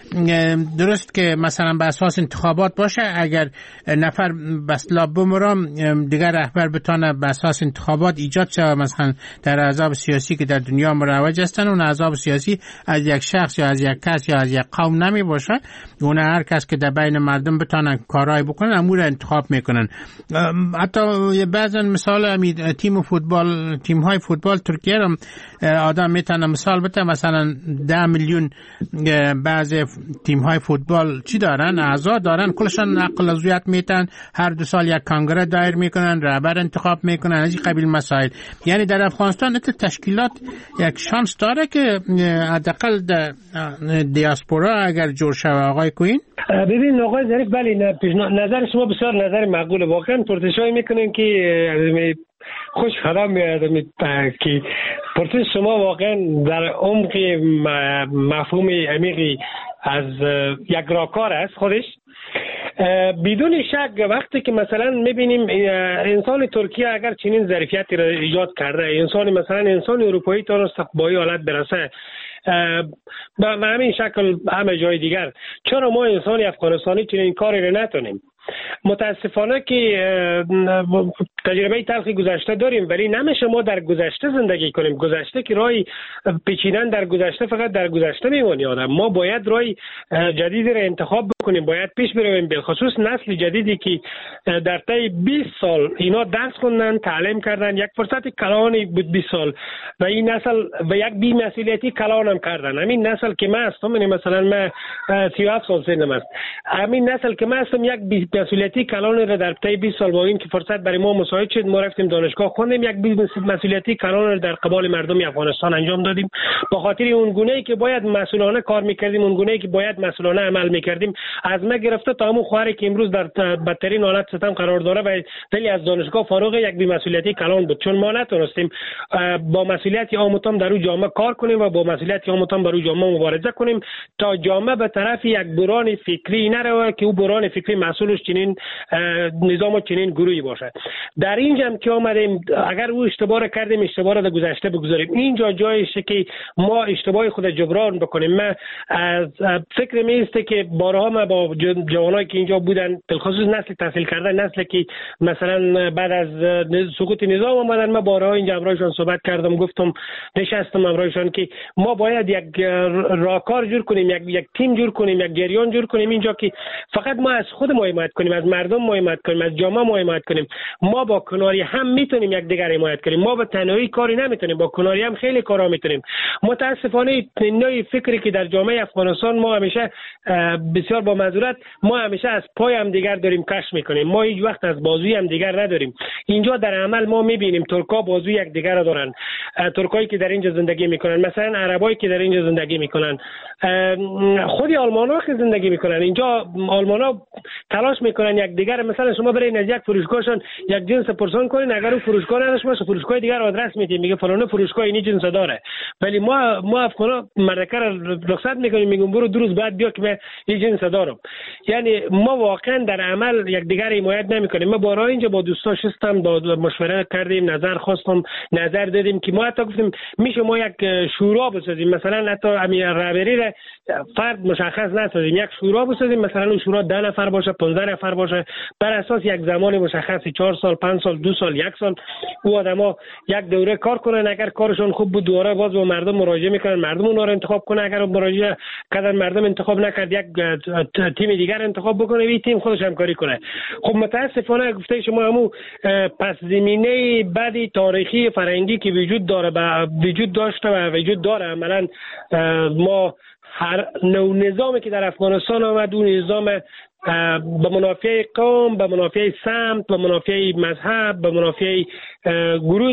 درست که مثلا به اساس انتخابات باشه، اگر نفر بسلا بمرم دیگر رهبر بتونه به اساس انتخابات ایجاد شه. مثلا در احزاب سیاسی که در دنیا مروج هستن اون احزاب سیاسی از یک شخص یا از یک کس یا از یک قوم نمی باشه، اون هر کس که در بین مردم بتونه کارهای بکنن امور انتخاب میکنن. حتی بعضا مثال تیم های فوتبال ترکیه هم آدم میتونه مثال بده، مثلا 10 میلیون بعض تیم های فوتبال چی دارن، اعضا دارن، کلشان عقل عضویت میتن، هر 2 سال یک کنگره دایر میکنن، رهبر انتخاب میکنن، از این قبیل مسائل. یعنی در افغانستان تشکیلات یک شانس داره که حداقل در دیاسپورا اگر جور شوه. آقای کوین ببین آقای ظریف، بله نظر شما بسیار نظر معقوله. واقعا پرسشایی میکنین که خوش خرام میاد که پرسش شما واقعا در عمق مفهوم عمیقی از یک راهکار است خودش. بدون شک وقتی که مثلا میبینیم انسان ترکیه اگر چنین ظرفیتی را ایجاد کرده، انسان اروپایی تا به این حالت برسه به همین شکل همه جای دیگر، چرا ما انسان افغانستانی چنین کاری را نتونیم؟ متاسفانه که تجربه تلخی گذشته داریم، ولی نمیشه ما در گذشته زندگی کنیم. گذشته که راهی پیچیدن در گذشته فقط در گذشته میمونه آدم. ما باید راهی جدیدی را انتخاب بکنیم، باید پیش برویم، به خصوص نسل جدیدی که در طی 20 سال اینا درس خوندن، تعلیم کردن، یک فرصت کلانی بود 20 سال و این نسل و یک بی‌مسئولیتی کلان هم کردن. همین نسل که من هستم، مثلا من 37 سال سنم است، همین نسل که من هستم یک مسئولیتی کلان را در طی 20 سال با این که فرصت برای ما مساعد شد، ما رفتیم دانشگاه خوندیم، یک مسئولیتی کلان را در قبال مردم افغانستان انجام دادیم. با خاطر اون گونه‌ای که باید مسئولانه کار می‌کردیم، اون گونه‌ای که باید مسئولانه عمل می‌کردیم، از ما گرفته تا همون خواهری که امروز در بدترین حالت ستم قرار داره و دلی از دانشگاه فارغ، یک بی‌مسئولیتی کلان بود، چون ما نتونستیم با مسئولیت عامتان در اون جامعه کار کنیم و با مسئولیت عامتان بر اون جامعه مبارزه کنیم تا جامعه به طرف یک بحران فکری نره که او بحران فکری مسئولش چنین نظام چنین گروهی باشه. در اینجا هم که آمدیم اگر او اشتباه کردیم اشتباه را در گذشته بگذاریم. اینجا جایشه که ما اشتباه خود جبران بکنیم. من از فکر میسته که بارها ما با جوانایی که اینجا بودن بالخصوص نسل تحصیل کرده، نسل که مثلا بعد از سقوط نظام آمدن، ما بارها اینجا امرایشان صحبت کردم، گفتم نشستم امرایشان که ما باید یک راهکار جور کنیم، یک تیم جور کنیم، یک جریان جور کنیم اینجا که فقط ما از خود حمایت کنیم، از مردم حمایت کنیم، از جامعه حمایت کنیم. ما با کناری هم میتونیم یک دیگر حمایت کنیم. ما با تنهایی کاری نمیتونیم، با کناری هم خیلی کارا میتونیم. متاسفانه نوع فکری که در جامعه افغانستان ما همیشه بسیار با معذرت ما همیشه از پای هم دیگر داریم کش میکنیم. ما هیچ وقت از بازوی هم دیگر نداریم. اینجا در عمل ما میبینیم ترکا بازوی یک دیگر را دارن. ترکایی که در اینجا زندگی میکنن، مثلا عربایی که در اینجا زندگی میکنن، خود آلمانا که زندگی میکنن اینجا، آلمانا تلاش میکنن یک دیگر، مثلا شما برین از یک فروشگاهشون یک جنس پرسان کنین، اگر اون فروشگاه نداشت باشه فروشگاه دیگر آدرس میده، میگه فلانه فروشگاه این جنس داره. ولی ما افغانا مردکه را رخصت میکنیم، میگم برو 2 روز بعد بیا که من این جنس دارم. یعنی ما واقعا در عمل یک دیگر حمایت نمیکنیم. ما بارها اینجا با دوستا شستم، با مشوره کردیم، نظر خواستم، نظر دادیم که ما حتی گفتیم میشه ما یک شورا بسازیم، مثلا حتی امیر رهبری را فرد مشخص نسازیم، یک شورا بسازیم، مثلا اون شورا 10 نفر باشه، 15 نفر باشه، بر اساس یک زمان مشخصی 4 سال، 5 سال، 2 سال، 1 سال او آدما یک دوره کار کنن. اگر کارشون خوب بود دوباره باز با مردم مراجعه میکنن، مردم اونها رو انتخاب کنه. اگر مراجعه کردن مردم انتخاب نکرد، یک تیم دیگر انتخاب بکنه، این تیم خودش همکاری کنه. خب متاسفانه گفته شما همون پس زمینه بعدی تاریخی فرهنگی که وجود داره و وجود داشته و وجود داره، عملا ما هر نوع نظامی که در افغانستان آمد اون نظام به منافع قوم، به منافع سمت، به منافع مذهب، به منافع گروه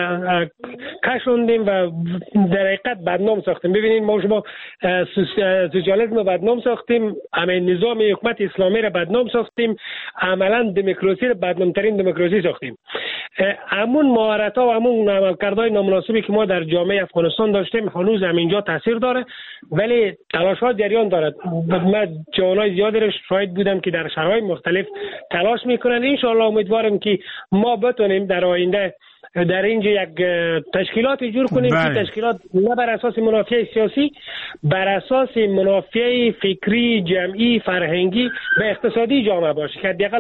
کشوندیم و در حقیقت بدنام ساختیم. ببینید ما شما سوسیالیسم بدنام ساختیم، همین نظام حکومت اسلامی را بدنام ساختیم، عملا دموکراسی را بدنامترین دموکراسی ساختیم. همون مهارت‌ها و همون عملکردهای نامناسبی که ما در جامعه افغانستان داشتیم هنوز هم اینجا تاثیر داره، ولی تلاش‌ها جریان دارد. من جوانای زیادی را شاهد بودم که در شرایط مختلف تلاش میکنن. ان شاء الله امیدوارم که ما بتونیم در آینده در اینجا یک تشکیلاتی جور کنیم که تشکیلات نه بر اساس منافع سیاسی، بر اساس منافع فکری، جمعی، فرهنگی و اقتصادی جامعه باشه که حداقل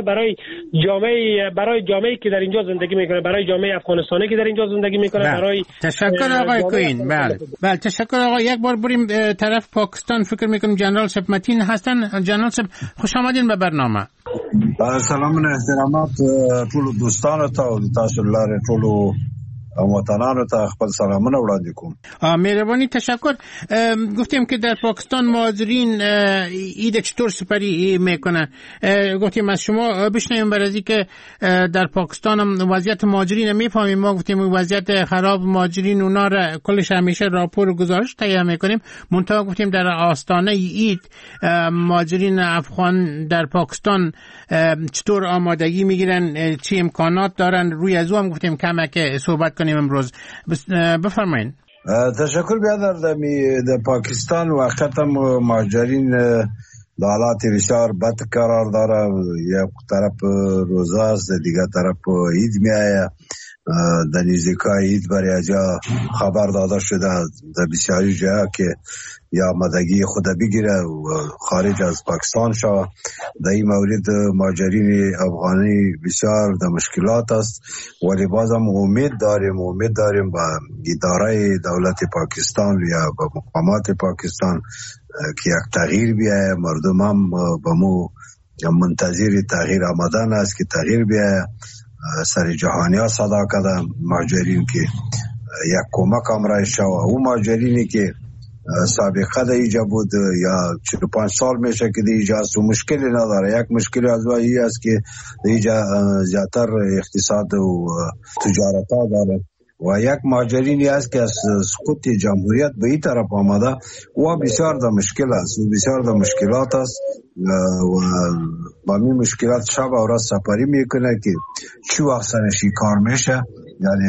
برای جامعه‌ای که در اینجا زندگی میکنه، برای جامعه افغانستانی که در اینجا زندگی میکنه، برای تشکر آقای کوین. بله تشکر آقا. یک بار بریم طرف پاکستان. فکر میکنم جنرال صاحب متین هستن. جنرال صاحب خوش آمدین به برنامه. سلام و احترامات ټول دوستانو ته او تاسو لاره ټول وطنانو ته خپل سلامونه وړاندې کوم. مهربانی تشکر. گفتیم که در پاکستان مهاجرین ایده چطور سپری میکنه. گفتیم از شما بشنویم برای از اینکه در پاکستان هم وضعیت مهاجرین میفهمیم. ما گفتیم وضعیت خراب مهاجرین اونا را کلش همیشه راپور و گزارش تهیه میکنیم. منتها گفتیم در آستانه اید مهاجرین افغان در پاکستان چطور آمادگی میگیرن، چی امکانات دارن، روی از او هم گفتیم کمک صحبت کنیم امروز. بفرمایید. تشکر بیادر. در پاکستان وقت هم مهاجرین در حالات بسیار بد قرار داره. یک طرف روزه است، دیگر طرف عید می آید. در نزدیکای عید برای جا خبر داده شده در بسیاری جا که یا آمادگی خود بگیره و خارج از پاکستان شود. در این مورد مهاجرین افغانی بسیار در مشکلات است، ولی بازم امید داریم با اداره دولت پاکستان یا با مقامات پاکستان که یک تغییر بیاید. مردم هم با مو منتظر تغییر آمدن است که تغییر بیاید. سر جهانی ها صدا کردن مهاجرین که یک کمک امرای شد. او مهاجرینی که سابقه در اینجا بود یا 45 سال میشه که در اینجا است و مشکلی نداره. یک مشکلی از وحی است که در اینجا زیادتر اقتصاد و تجارت ها داره و یک مهاجرینی است که از سقوط جمهوریت به این طرف آمده و بسیار در مشکل است و بسیار در مشکلات است و با این مشکلات شب و روز سپری میکنه که چی وقت سرشی کار میشه. یعنی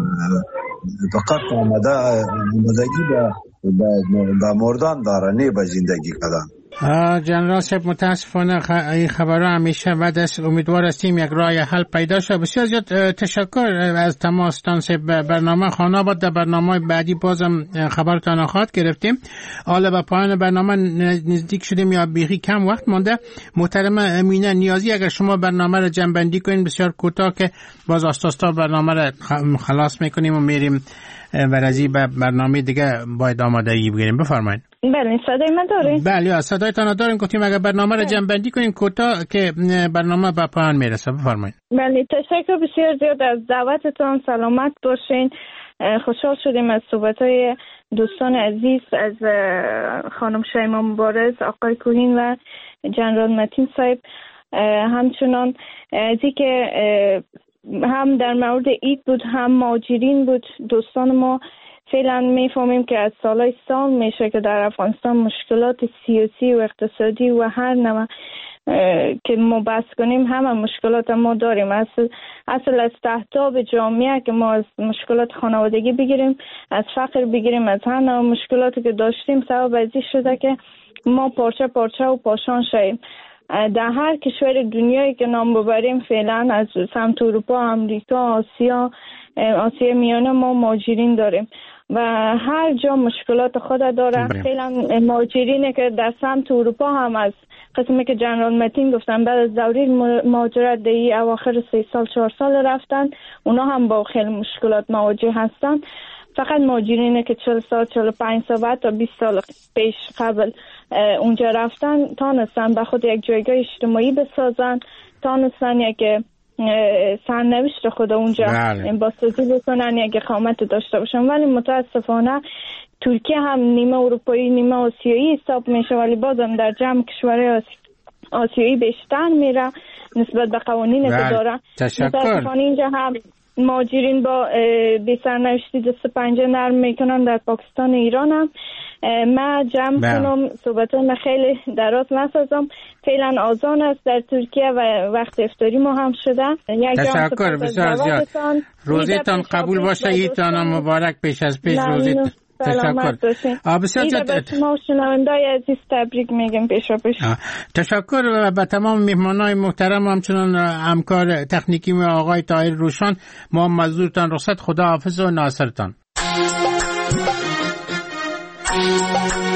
فقط آمدگی به مردان داره، نه به زندگی کردن. جنرال صاحب متاسفانه این خبرها همیشه بعد از امیدوار هستیم یک راه حل پیدا شد. بسیار زیاد تشکر از تماستان صاحب. برنامه خانه بود. در برنامه بعدی بازم خبرتان خواهد گرفتیم. حالا به پایان برنامه نزدیک شدیم یا بیخی کم وقت مانده. محترم امینه نیازی اگر شما برنامه را جمع‌بندی کنین بسیار کوتاه که باز آستاستا برنامه را خلاص میکنیم و میریم برازی به برنامه دیگه باید آمادگی بگیریم. بفرمایید. بله صدای من دارین؟ بله صدایتان دارین. گفتیم اگر برنامه را جمع‌بندی کنین کوتاه که برنامه به پایان میرسه. بفرمایید. بله تشکر بسیار زیاد از دعوتتان. سلامت باشین. خوشحال شدیم از صحبت‌های دوستان عزیز از خانم شیما مبارز، آقای کوهین و جنرال متین صاحب. همچنان از که هم در مورد اید بود هم مهاجرین بود. دوستان ما فعلا میفهمیم که از سالهای سال میشه که در افغانستان مشکلات سیاسی و اقتصادی و هر نوع که ما بحث کنیم همه مشکلات ما داریم. اصل از تحتاب جامعه که ما از مشکلات خانوادگی بگیریم، از فقر بگیریم، از هر نوع مشکلاتی که داشتیم سبب ازی شده که ما پارچه پارچه و پاشان شویم. در هر کشور دنیایی که نام ببریم فعلا از سمت اروپا، امریکا، آسیا میانه ما مهاجرین داریم و هر جا مشکلات خود داره. فعلا مهاجرینه که در سمت اروپا هم از قسمی که جنرال متین گفتن بعد از دوره مهاجرت دی اواخر 3 سال 4 سال رفتن، اونا هم با خیلی مشکلات مواجه هستن. فقط مهاجرینه که 40 سال 45 سال تا 20 سال پیش قبل اونجا رفتن تانستن به خود یک جایگاه اجتماعی بسازن، تانستن یک سرنوشت خود اونجا بازسازی بکنن، یک اقامت داشته باشن. ولی متاسفانه ترکیه هم نیمه اروپایی نیمه آسیایی حساب میشه ولی بازم در جمع کشورهای آسیایی بیشتر میره نسبت به قوانین که داره. متاسفانه اینجا هم مهاجرین با بی سرنوشتی دست پنجه نرم میکنن. در پاکستان و ایران هم من جمع کنم صحبتون خیلی دراز نسازم. فعلا آذان است در ترکیه و وقت افطاری ما هم شده. تشکر بسیار زیاد. روزتان قبول باشه. ایتان مبارک پیش از پیش روزتان. سلامت باشین. بسیار زیاد ما شنوندای عزیز تبریک میگم پیشا پیش. تشکر به تمام میهمانای محترم همچنان همکار تکنیکی ما آقای طاهر روشان. ما مزدورتان رخصت. خدا حافظ و ناصرتان.